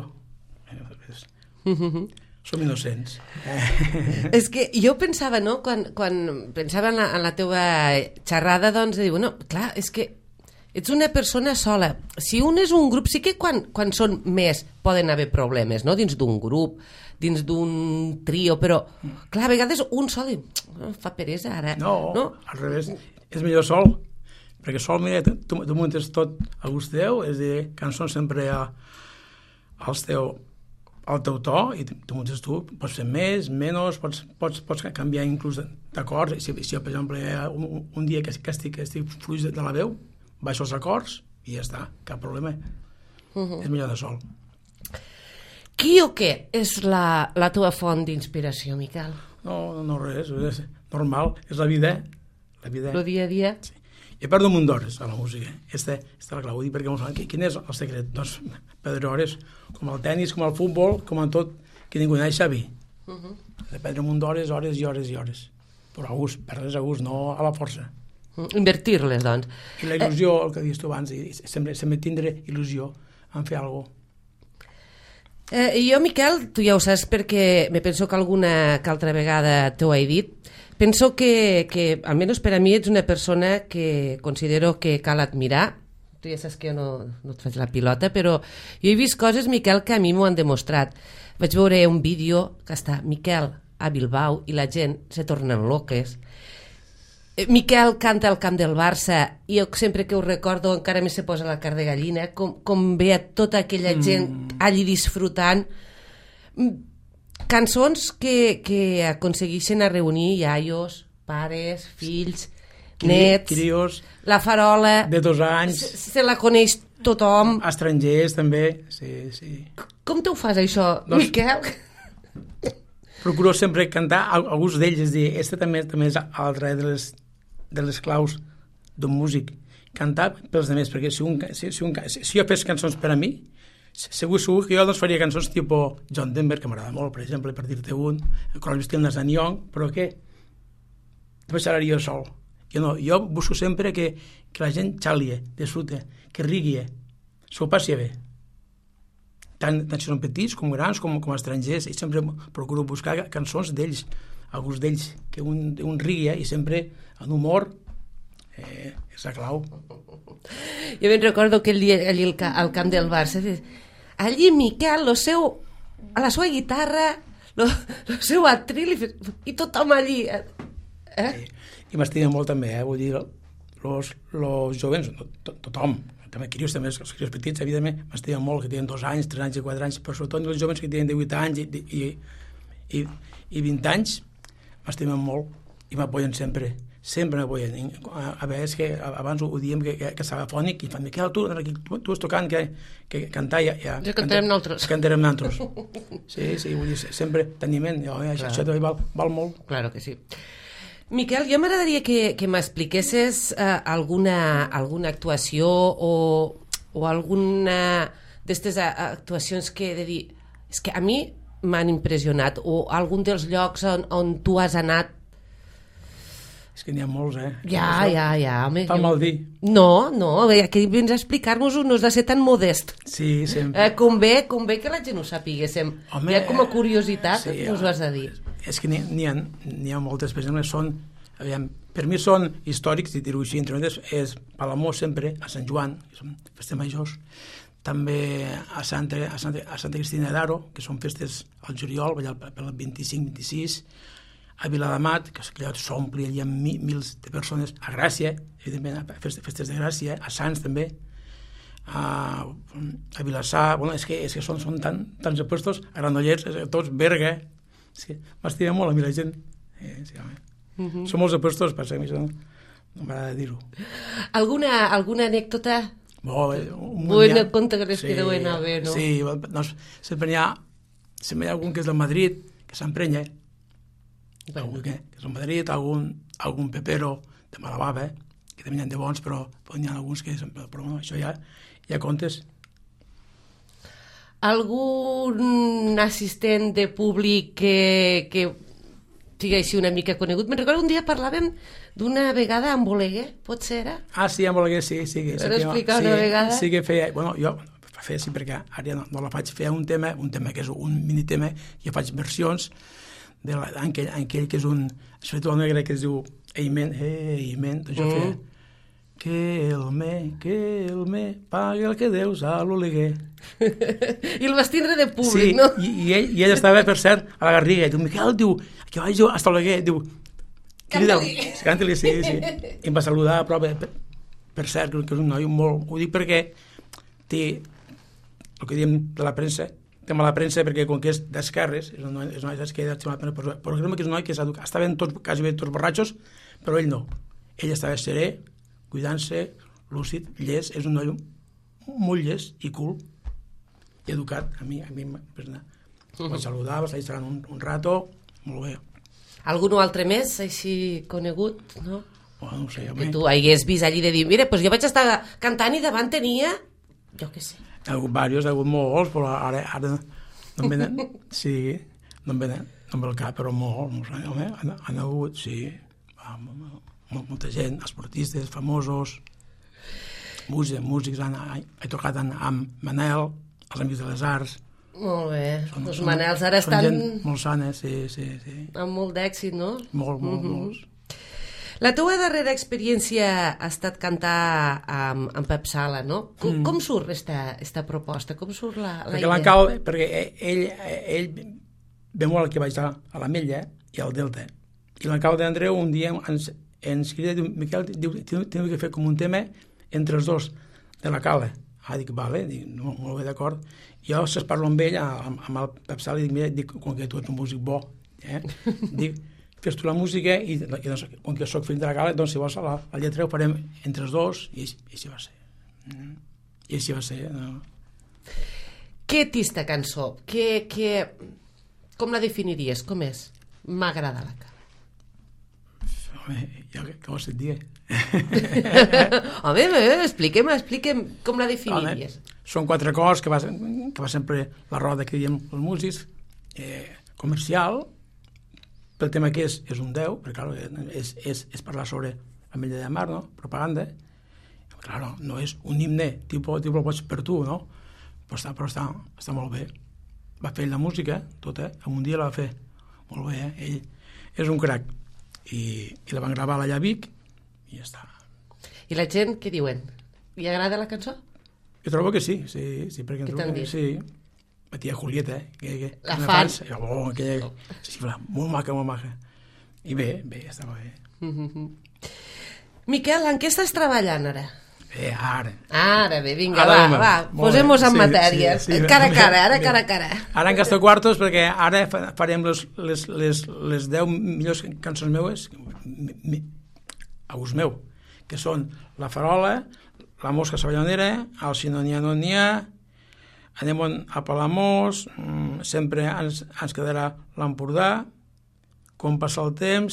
Som innocents. És que jo pensava, no?, quan pensava en la teva xerrada, doncs, de dir, bueno, clar, és que ets una persona sola. Si un és un grup, sí que quan són més poden haver problemes, no?, dins d'un grup, dins d'un trio, però, clar, a vegades un sol fa peresa, ara. No, al revés, és millor sol. Perquè sol, mira, tu muntes tot a gust teu, és a dir, cançons sempre al teu to, i tu muntes tu, pots fer més, menys, pots canviar inclús d'acords. Si jo, per exemple, un dia que estic fluix de la veu, baixo els acords i ja està, cap problema. És millor de sol. Qui o què és la teva font d'inspiració, Miquel? No res, és normal, és la vida. El dia a dia? Sí. He perdut un munt d'hores a la música. Aquesta la clau. Perquè quin és el secret? Doncs perdre hores, com al tennis, com al futbol, com en tot, que ningú naix sabi. De perdre un munt d'hores, hores i hores i hores. Però a gust, perdre's a gust, no a la força. Invertir-les, doncs. I la il·lusió, el que dius tu abans, sempre tindre il·lusió en fer alguna cosa. Jo, Miquel, tu ja ho saps perquè me penso que alguna que altra vegada t'ho he dit, penso que almenys per a mi ets una persona que considero que cal admirar. Tu ja saps que jo no et faig la pilota, però jo he vist coses, Miquel, que a mi m'ho han demostrat. Vaig veure un vídeo que està Miquel a Bilbao i la gent se tornen loques. Miquel canta al camp del Barça i jo sempre que ho recordo encara més se posa la carn de gallina, com ve a tota aquella gent allí disfrutant. Cançons que aconsegueixen a reunir iaios, pares, fills, nets, crios, la farola de 2 anys, se la coneix tothom, estrangers també, sí. Com t'ho fas això, Miquel? Procuro sempre cantar a gust d'ells, és a dir, aquesta també és altra de les claus d'un músic, cantar pels altres, perquè si jo fes cançons per a mi, segur que jo doncs faria cançons tipus John Denver, que m'agrada molt, per exemple, per dir-te un, Crosby, Stills and Young, però què? Després xalaria jo sol. Jo busco sempre que la gent xalie, disfrute, que rigui, s'ho passi bé. Tant si són petits com grans com estrangers, i sempre procuro buscar cançons d'ells, a gust d'ells, que un rigui i sempre en humor és la clau. Jo ben recordo que el dia allí al camp del Barça, allí Miquel, a la seva guitarra, el seu atril, i tothom allí. I m'estima molt també, vull dir, els jovens, tothom, també crios, també els crios petits, evidentment, m'estimen molt, que tenen 2 anys, 3 anys i 4 anys, però sobretot els jovens que tenen 18 anys i 20 anys, m'estimen molt i m'apoyen sempre m'apoyen. A vegades que abans ho diem que estava fònic i fan, Miquel, tu estàs tocant, que cantar ja cantarem nosaltres. Cantarem nosaltres. Sí, vull dir, sempre teniment, això també val molt. Claro que sí. Miquel, jo m'agradaria que m'expliquessis alguna actuació o alguna d'aquestes actuacions que he de dir... És que a mi m'han impressionat, o algun dels llocs on tu has anat. És que n'hi ha molts, Ja, home. Fa mal dir. No, aquí vens a explicar-nos-ho, no has de ser tan modest. Sí, sempre. Convé que la gent ho sapiguéssim. Home, ja com a curiositat sí, us ho has de dir. És que n'hi ha moltes, per exemple, per mi són històrics, i dir-ho així, entre nosaltres, és Palamós sempre, a Sant Joan, que són festes majors, també a Santa Cristina d'Aro, que són festes al juliol, allà pel 25-26, a Viladamat, que s'ompli, hi ha mils de persones, a Gràcia, evidentment, a festes de Gràcia, a Sants també, a Vilassar, bueno, és que són tants puestos, a Granollers, tots, Berga, és que m'estima molt a mi la gent, sí, home. Són molts puestos, passa que això no m'agrada dir-ho. Alguna anècdota? Bueno, conta que que deu anar bé, no? Sí, sempre hi ha algun que és del Madrid, que s'emprenya, que és del Madrid, algun pepero de Malabava, que també n'hi ha de bons, però n'hi ha alguns que... Però bueno, això ja comptes. Algun assistent de públic que sigui així una mica conegut? Me'n recordo un dia parlàvem d'una vegada amb Oleguer, pot ser, era? Sí, amb Oleguer, sí. Per explicar una vegada? Sí que feia... Bueno, jo feia sí, perquè ara no la faig, feia un tema que és un minitema, jo faig versions d'aquell que és un... Sobretot el negre que es diu Eiment, doncs jo feia que el me pagui el que deus a l'Oleguer. I el vas tindre de públic, no? I ell estava, per cert, a la Garriga, i diu, Miquel, diu, que vaig jo a l'Oleguer, diu, canta-li, sí. I em va saludar, però per cert, que és un noi molt... Ho dic perquè té el que diem de la premsa, té mala premsa perquè com que és d'esquerres, és un noi que és un noi que estaven quasi bé tots borratxos, però ell no. Ell estava serè, cuidant-se, lúcid, llest, és un noi molt llest i cool i educat. A mi em vaig saludar, vaig estar un rato, molt bé. Algun altre més, així conegut, no? No sé, home. Que tu hagués vist allí de dir, mira, doncs jo vaig estar cantant i davant tenia... Jo què sé. Hi ha hagut diversos, hi ha hagut molts, però ara no em venen. Sí, no em venen, no em ve el cap, però molts, home, han hagut, sí, molta gent, esportistes, famosos, músics, he tocat amb Manel, els Amics de les Arts. Molt bé, els Manels ara estan... Són gent molt sana, sí. Amb molt d'èxit, no? Molts. La teua darrera experiència ha estat cantar amb Pep Sala, no? Com surt aquesta proposta? Com surt la idea? Perquè ell ve molt al que vaig a l'Ametlla i al Delta. I l'alcalde Andreu un dia ens crida, diu, Miquel, teniu que fer com un tema entre els dos de la Cala. Dic, vale, molt bé, d'acord. Jo parlo amb ell, amb el Pep Sala, i dic, mira, com que tu ets un músic bo, dic, fes tu la música i doncs, com que soc fill de la Cala, doncs si vols la lletra ho farem entre els dos, i així va ser. I així va ser. No? Què t'és esta cançó? Com la definiries? Com és? M'agrada la Cala. Home, jo què vols que et digui? Home, expliquem com la definiries. Són 4 acords que va sempre la roda que diem els músics, comercial, pel tema que és un 10, perquè clar, és parlar sobre l'Ametlla de Mar, no? Propaganda. Clar, no és un himne, tipus el pots per tu, no? Però està molt bé. Va fer la música, tota, en un dia la va fer molt bé, ell és un crac. I la van gravar allà a Vic i ja està. I la gent, què diuen? Li agrada la cançó? Jo trobo que sí, perquè què t'han dit? Sí, la tia Julieta, la fan. Molt maca. I bé, està bé. Miquel, en què estàs treballant ara? Ara bé, vinga, va, posem-nos en matèria. Cara a cara. Ara en gasto quartos perquè ara farem les 10 millors cançons meues a ús meu, que són La Farola, La Mosca Savallonera, El Si no n'hi ha, no n'hi ha, Anem a Palamós, Sempre ens quedarà l'Empordà, Com passa el temps,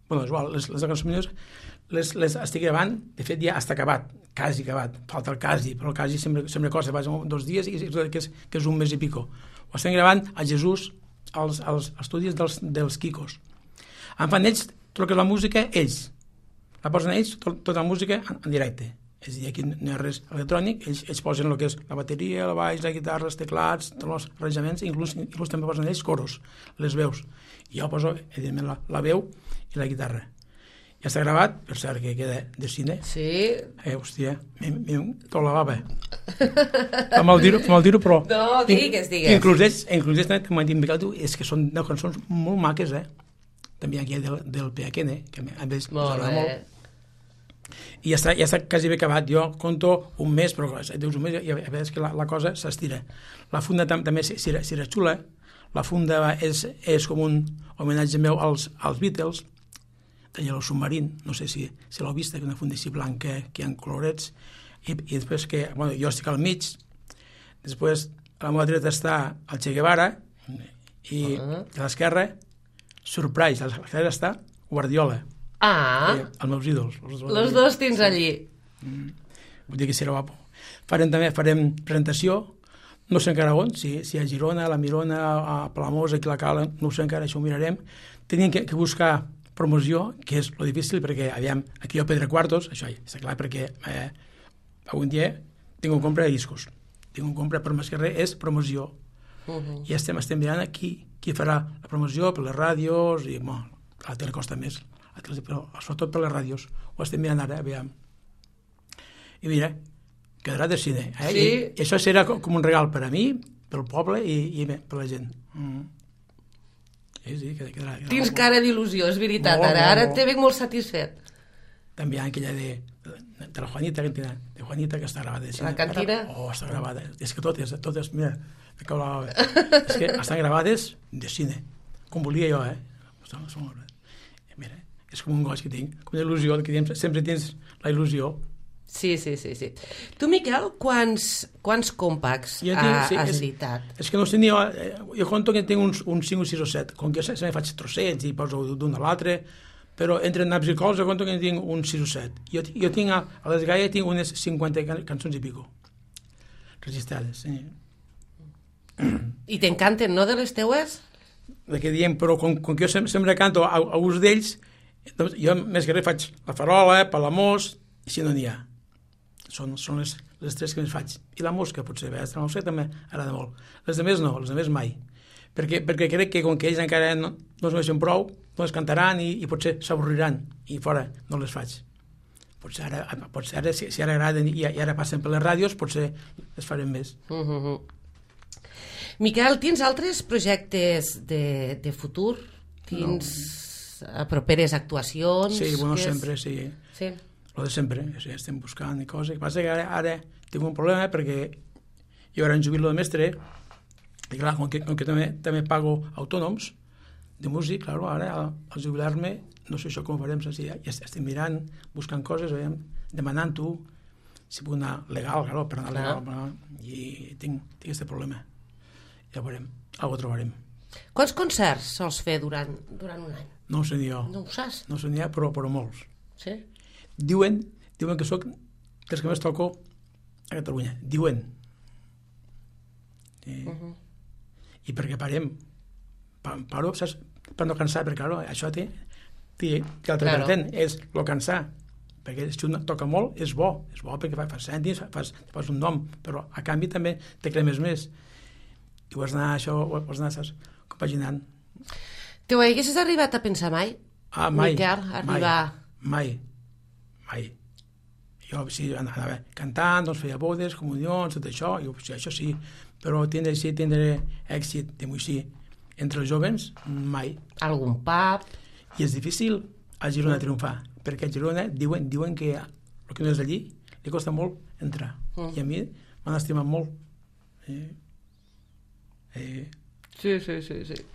Bueno, és igual, les cançons meves les estic gravant, de fet ja està acabat, quasi acabat, falta el quasi, però el quasi sempre costa, vas 2 dies i que és un mes i pico. Ho estem gravant a Jesús, als estudis dels Kikos. En fan ells, tot el que és la música, ells. La posen ells, tota la música en directe. És a dir, aquí no hi ha res electrònic, ells posen el que és la bateria, el baix, la guitarra, els teclats, tots els arranjaments, inclús també posen ells coros, les veus. I jo poso, evidentment, la veu i la guitarra. Ja està gravat, per cert, que queda de cine. Sí. Hòstia, tot la bava. Fa mal dir-ho, però... No, digues. Inclús ells m'han dit, Miquel, és que són 10 cançons molt maques, També aquí del PHN, que amb ells m'agrada molt. I ja està quasi bé acabat. Jo conto un mes, però dius un mes i a vegades que la cosa s'estira. La funda també serà xula. La funda és com un homenatge meu als Beatles, de Yellow Submarine, no sé si l'heu vist, una funda així blanca que hi ha colorets, i després que, bueno, jo estic al mig, després a la meva dreta està el Che Guevara, i a l'esquerra, Surprise, a l'esquerra està Guardiola. Els meus ídols. Els dos tens allí. Vull dir que serà guapo. Farem presentació, no sé encara on, si a Girona, a la Mirona, a Palamós, aquí a la Cala, no sé encara, això ho mirarem. Tenim que buscar promoció, que és lo difícil, perquè, aviam, aquí hi ha Pedro Quartos, això està clar, perquè avui dia tinc un compra de discos. Tinc un compra, però més que res, és promoció. I estem mirant qui farà la promoció per les ràdios, i, bueno, a la tele costa més, però sobretot per les ràdios. Ho estem mirant ara, aviam. I mira, quedarà de cine. Sí. I això serà com un regal per a mi, pel poble i per la gent. Sí, quedarà Tens cara d'il·lusió, és veritat. Ara te veig molt satisfet. També hi ha aquella de la Juanita, que està gravada de cine. La cantina? Està gravada. És que totes, mira, és que estan gravades de cine, com volia jo, Mira, és com un goig que tinc, com una il·lusió, que sempre tens la il·lusió. Sí. Tu, Miquel, quants compacts has editat? És que no sé ni jo conto que tinc uns 5 o 6 o 7, com que sempre faig trossets i poso d'un a l'altre, però entre naps i cols jo conto que en tinc uns 6 o 7. Jo tinc, a les Gaia tinc unes 50 cançons i pico, registrades. Sí. I t'encanten, no, de les teues? De què diem, però com que jo sempre canto a ús d'ells, doncs jo més que res faig la Farola, Palamós, i si no n'hi ha. Són les 3 que més faig. I la Mosca, potser, la Mosca també agrada molt. Les demés no, les demés mai. Perquè crec que com que ells encara no es coneixen prou, no les cantaran i potser s'avorriran. I fora, no les faig. Potser ara si ara agraden i ara passen per les ràdios, potser les farem més. Miquel, tens altres projectes de futur? Tens properes actuacions? Sí, bueno, sempre, sí. Sí. Lo de sempre, estem buscant i coses. El que passa que ara tinc un problema perquè jo ara em jubilo de mestre i clar, com que també pago autònoms de músic, clar, ara al jubilar-me no sé això com ho farem, ja estem mirant, buscant coses, demanant-ho si puc anar legal, clar, per anar legal, i tinc aquest problema. Ja veurem, algo trobarem. Quants concerts sols fer durant un any? No ho sé ni jo. No ho saps? No ho sé ni jo, però molts. Sí? Diuen que sóc dels que més toco a Catalunya. Diuen. I perquè paro, saps? Per no cansar, perquè clar, això té altre vertent, és el cansar. Perquè si un toca molt, és bo perquè fas cèntims, fas un nom, però a canvi també te cremes més. I ho has d'anar, saps, compaginant. Te ho haguessis arribat a pensar mai? Mai. Miquel, arribar... Mai. Jo sí, anava cantant, doncs feia bodes, comunions, tot això, això sí, però tindre èxit, diguem-ho així, entre els jovens, mai. Algun pub? I és difícil a Girona triomfar, perquè a Girona diuen que el que no és d'allí li costa molt entrar, i a mi m'han estimat molt. Sí.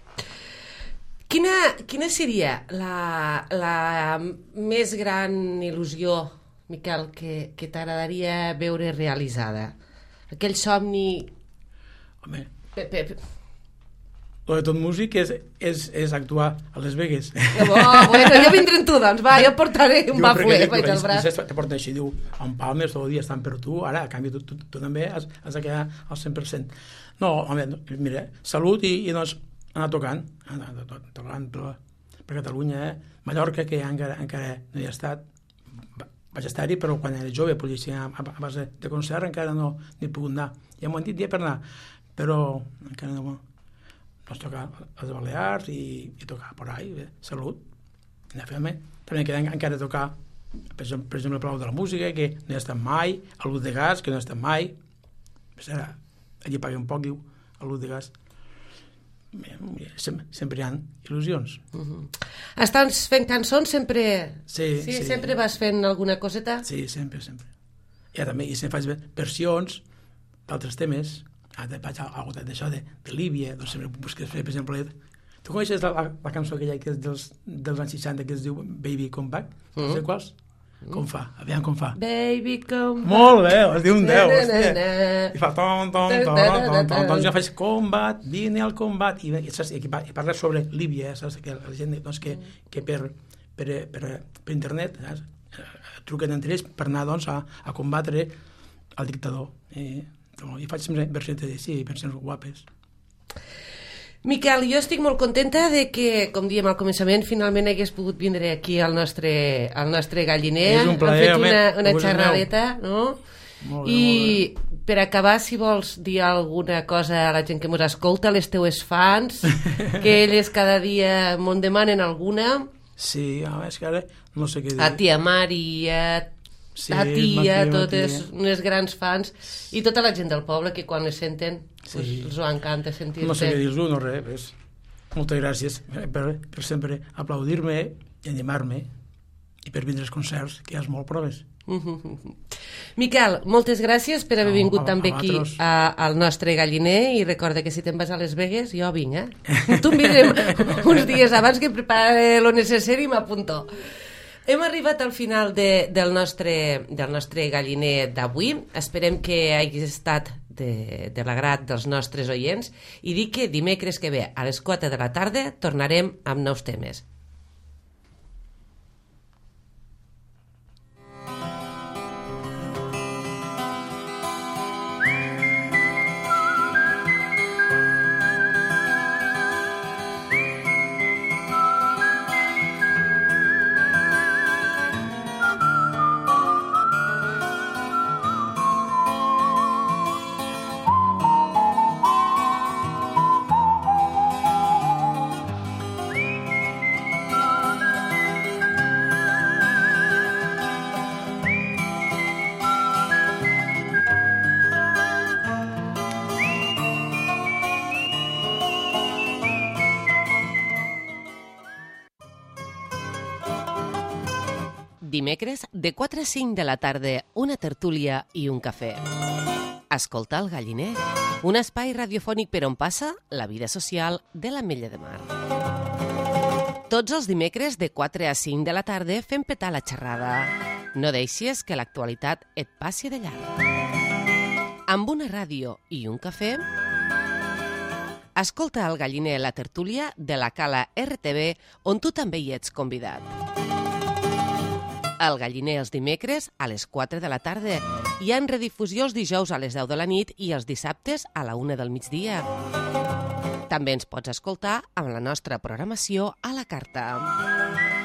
Quina seria la més gran il·lusió, Miquel, que t'agradaria veure realitzada? Aquell somni... Home... Lo de tot músic és actuar a Las Vegas. Bueno, jo vindré amb tu, doncs, va, jo portaré un bafle, vaig al braç. Te porten així, diu, en Palmes tot el dia estan per tu, ara, a canvi, tu també has de quedar al 100%. No, home, mira, salut i doncs anar tocant per Catalunya, Mallorca, que encara no hi ha estat, vaig estar-hi, però quan era jove, policia a base de concert, encara no hi he pogut anar. Ja m'ho han dit dia per anar, però encara no... Doncs tocar a les Balears i tocar por ahí, salut. També queda encara tocar, per exemple, el Palau de la Música, que no hi ha estat mai, a l'Ut de Gas, que no hi ha estat mai. Allí paga un poc, diu, a l'Ut de Gas. Sempre hi ha il·lusions. Estàs fent cançons sempre? Sí. Sempre vas fent alguna coseta? Sí, sempre. I també faig versions d'altres temes. Vaig a algo d'això de Líbia, doncs sempre busques fer, per exemple, tu coneixes la cançó aquella que és dels anys 60 que es diu Baby Come Back? No sé quals? Com fa? Aviam com fa. Baby Come Back. Molt bé, es diu un 10, hòstia. I fa ton, jo faig combat, vine al combat, i parla sobre Líbia, saps? Que la gent que per internet truquen entre ells per anar a combatre el dictador. I faig sempre versions així, versions guapes. Miquel, jo estic molt contenta de que, com diem al començament, finalment hagués pogut vindre aquí al nostre galliner. És un plaer, hem fet una xerradeta, no? Molt bé, I per acabar, si vols dir alguna cosa a la gent que ens escolta, a les teues fans, que elles cada dia me'n demanen alguna. Sí, és que ara no sé què dir. A tia Maria, a tia, totes unes grans fans, i tota la gent del poble que quan les senten els ho encanta sentir-te. No sé què dir-lo, no res. Moltes gràcies per sempre aplaudir-me i animar-me i per vindre als concerts, que ja és molt proves. Miquel, moltes gràcies per haver vingut també aquí al nostre galliner, i recorda que si te'n vas a Las Vegas jo vinc, tu em vindrem uns dies abans, que prepararé lo necessari i m'apunto. Hem arribat al final del nostre galliner d'avui. Esperem que hagi estat de l'agrat dels nostres oients, i dic que dimecres que ve a les 4 de la tarda tornarem amb nous temes. Dimecres, de 4 a 5 de la tarda, una tertúlia i un cafè. Escolta el galliner, un espai radiofònic per on passa la vida social de l'Ametlla de Mar. Tots els dimecres, de 4 a 5 de la tarda, fem petar la xerrada. No deixis que l'actualitat et passi de llarg. Amb una ràdio i un cafè, escolta el galliner, la tertúlia de la Cala RTV, on tu també hi ets convidat. El galliner els dimecres a les 4 de la tarda i en redifusió els dijous a les 10 de la nit i els dissabtes a la 1 del migdia. També ens pots escoltar amb la nostra programació a la carta.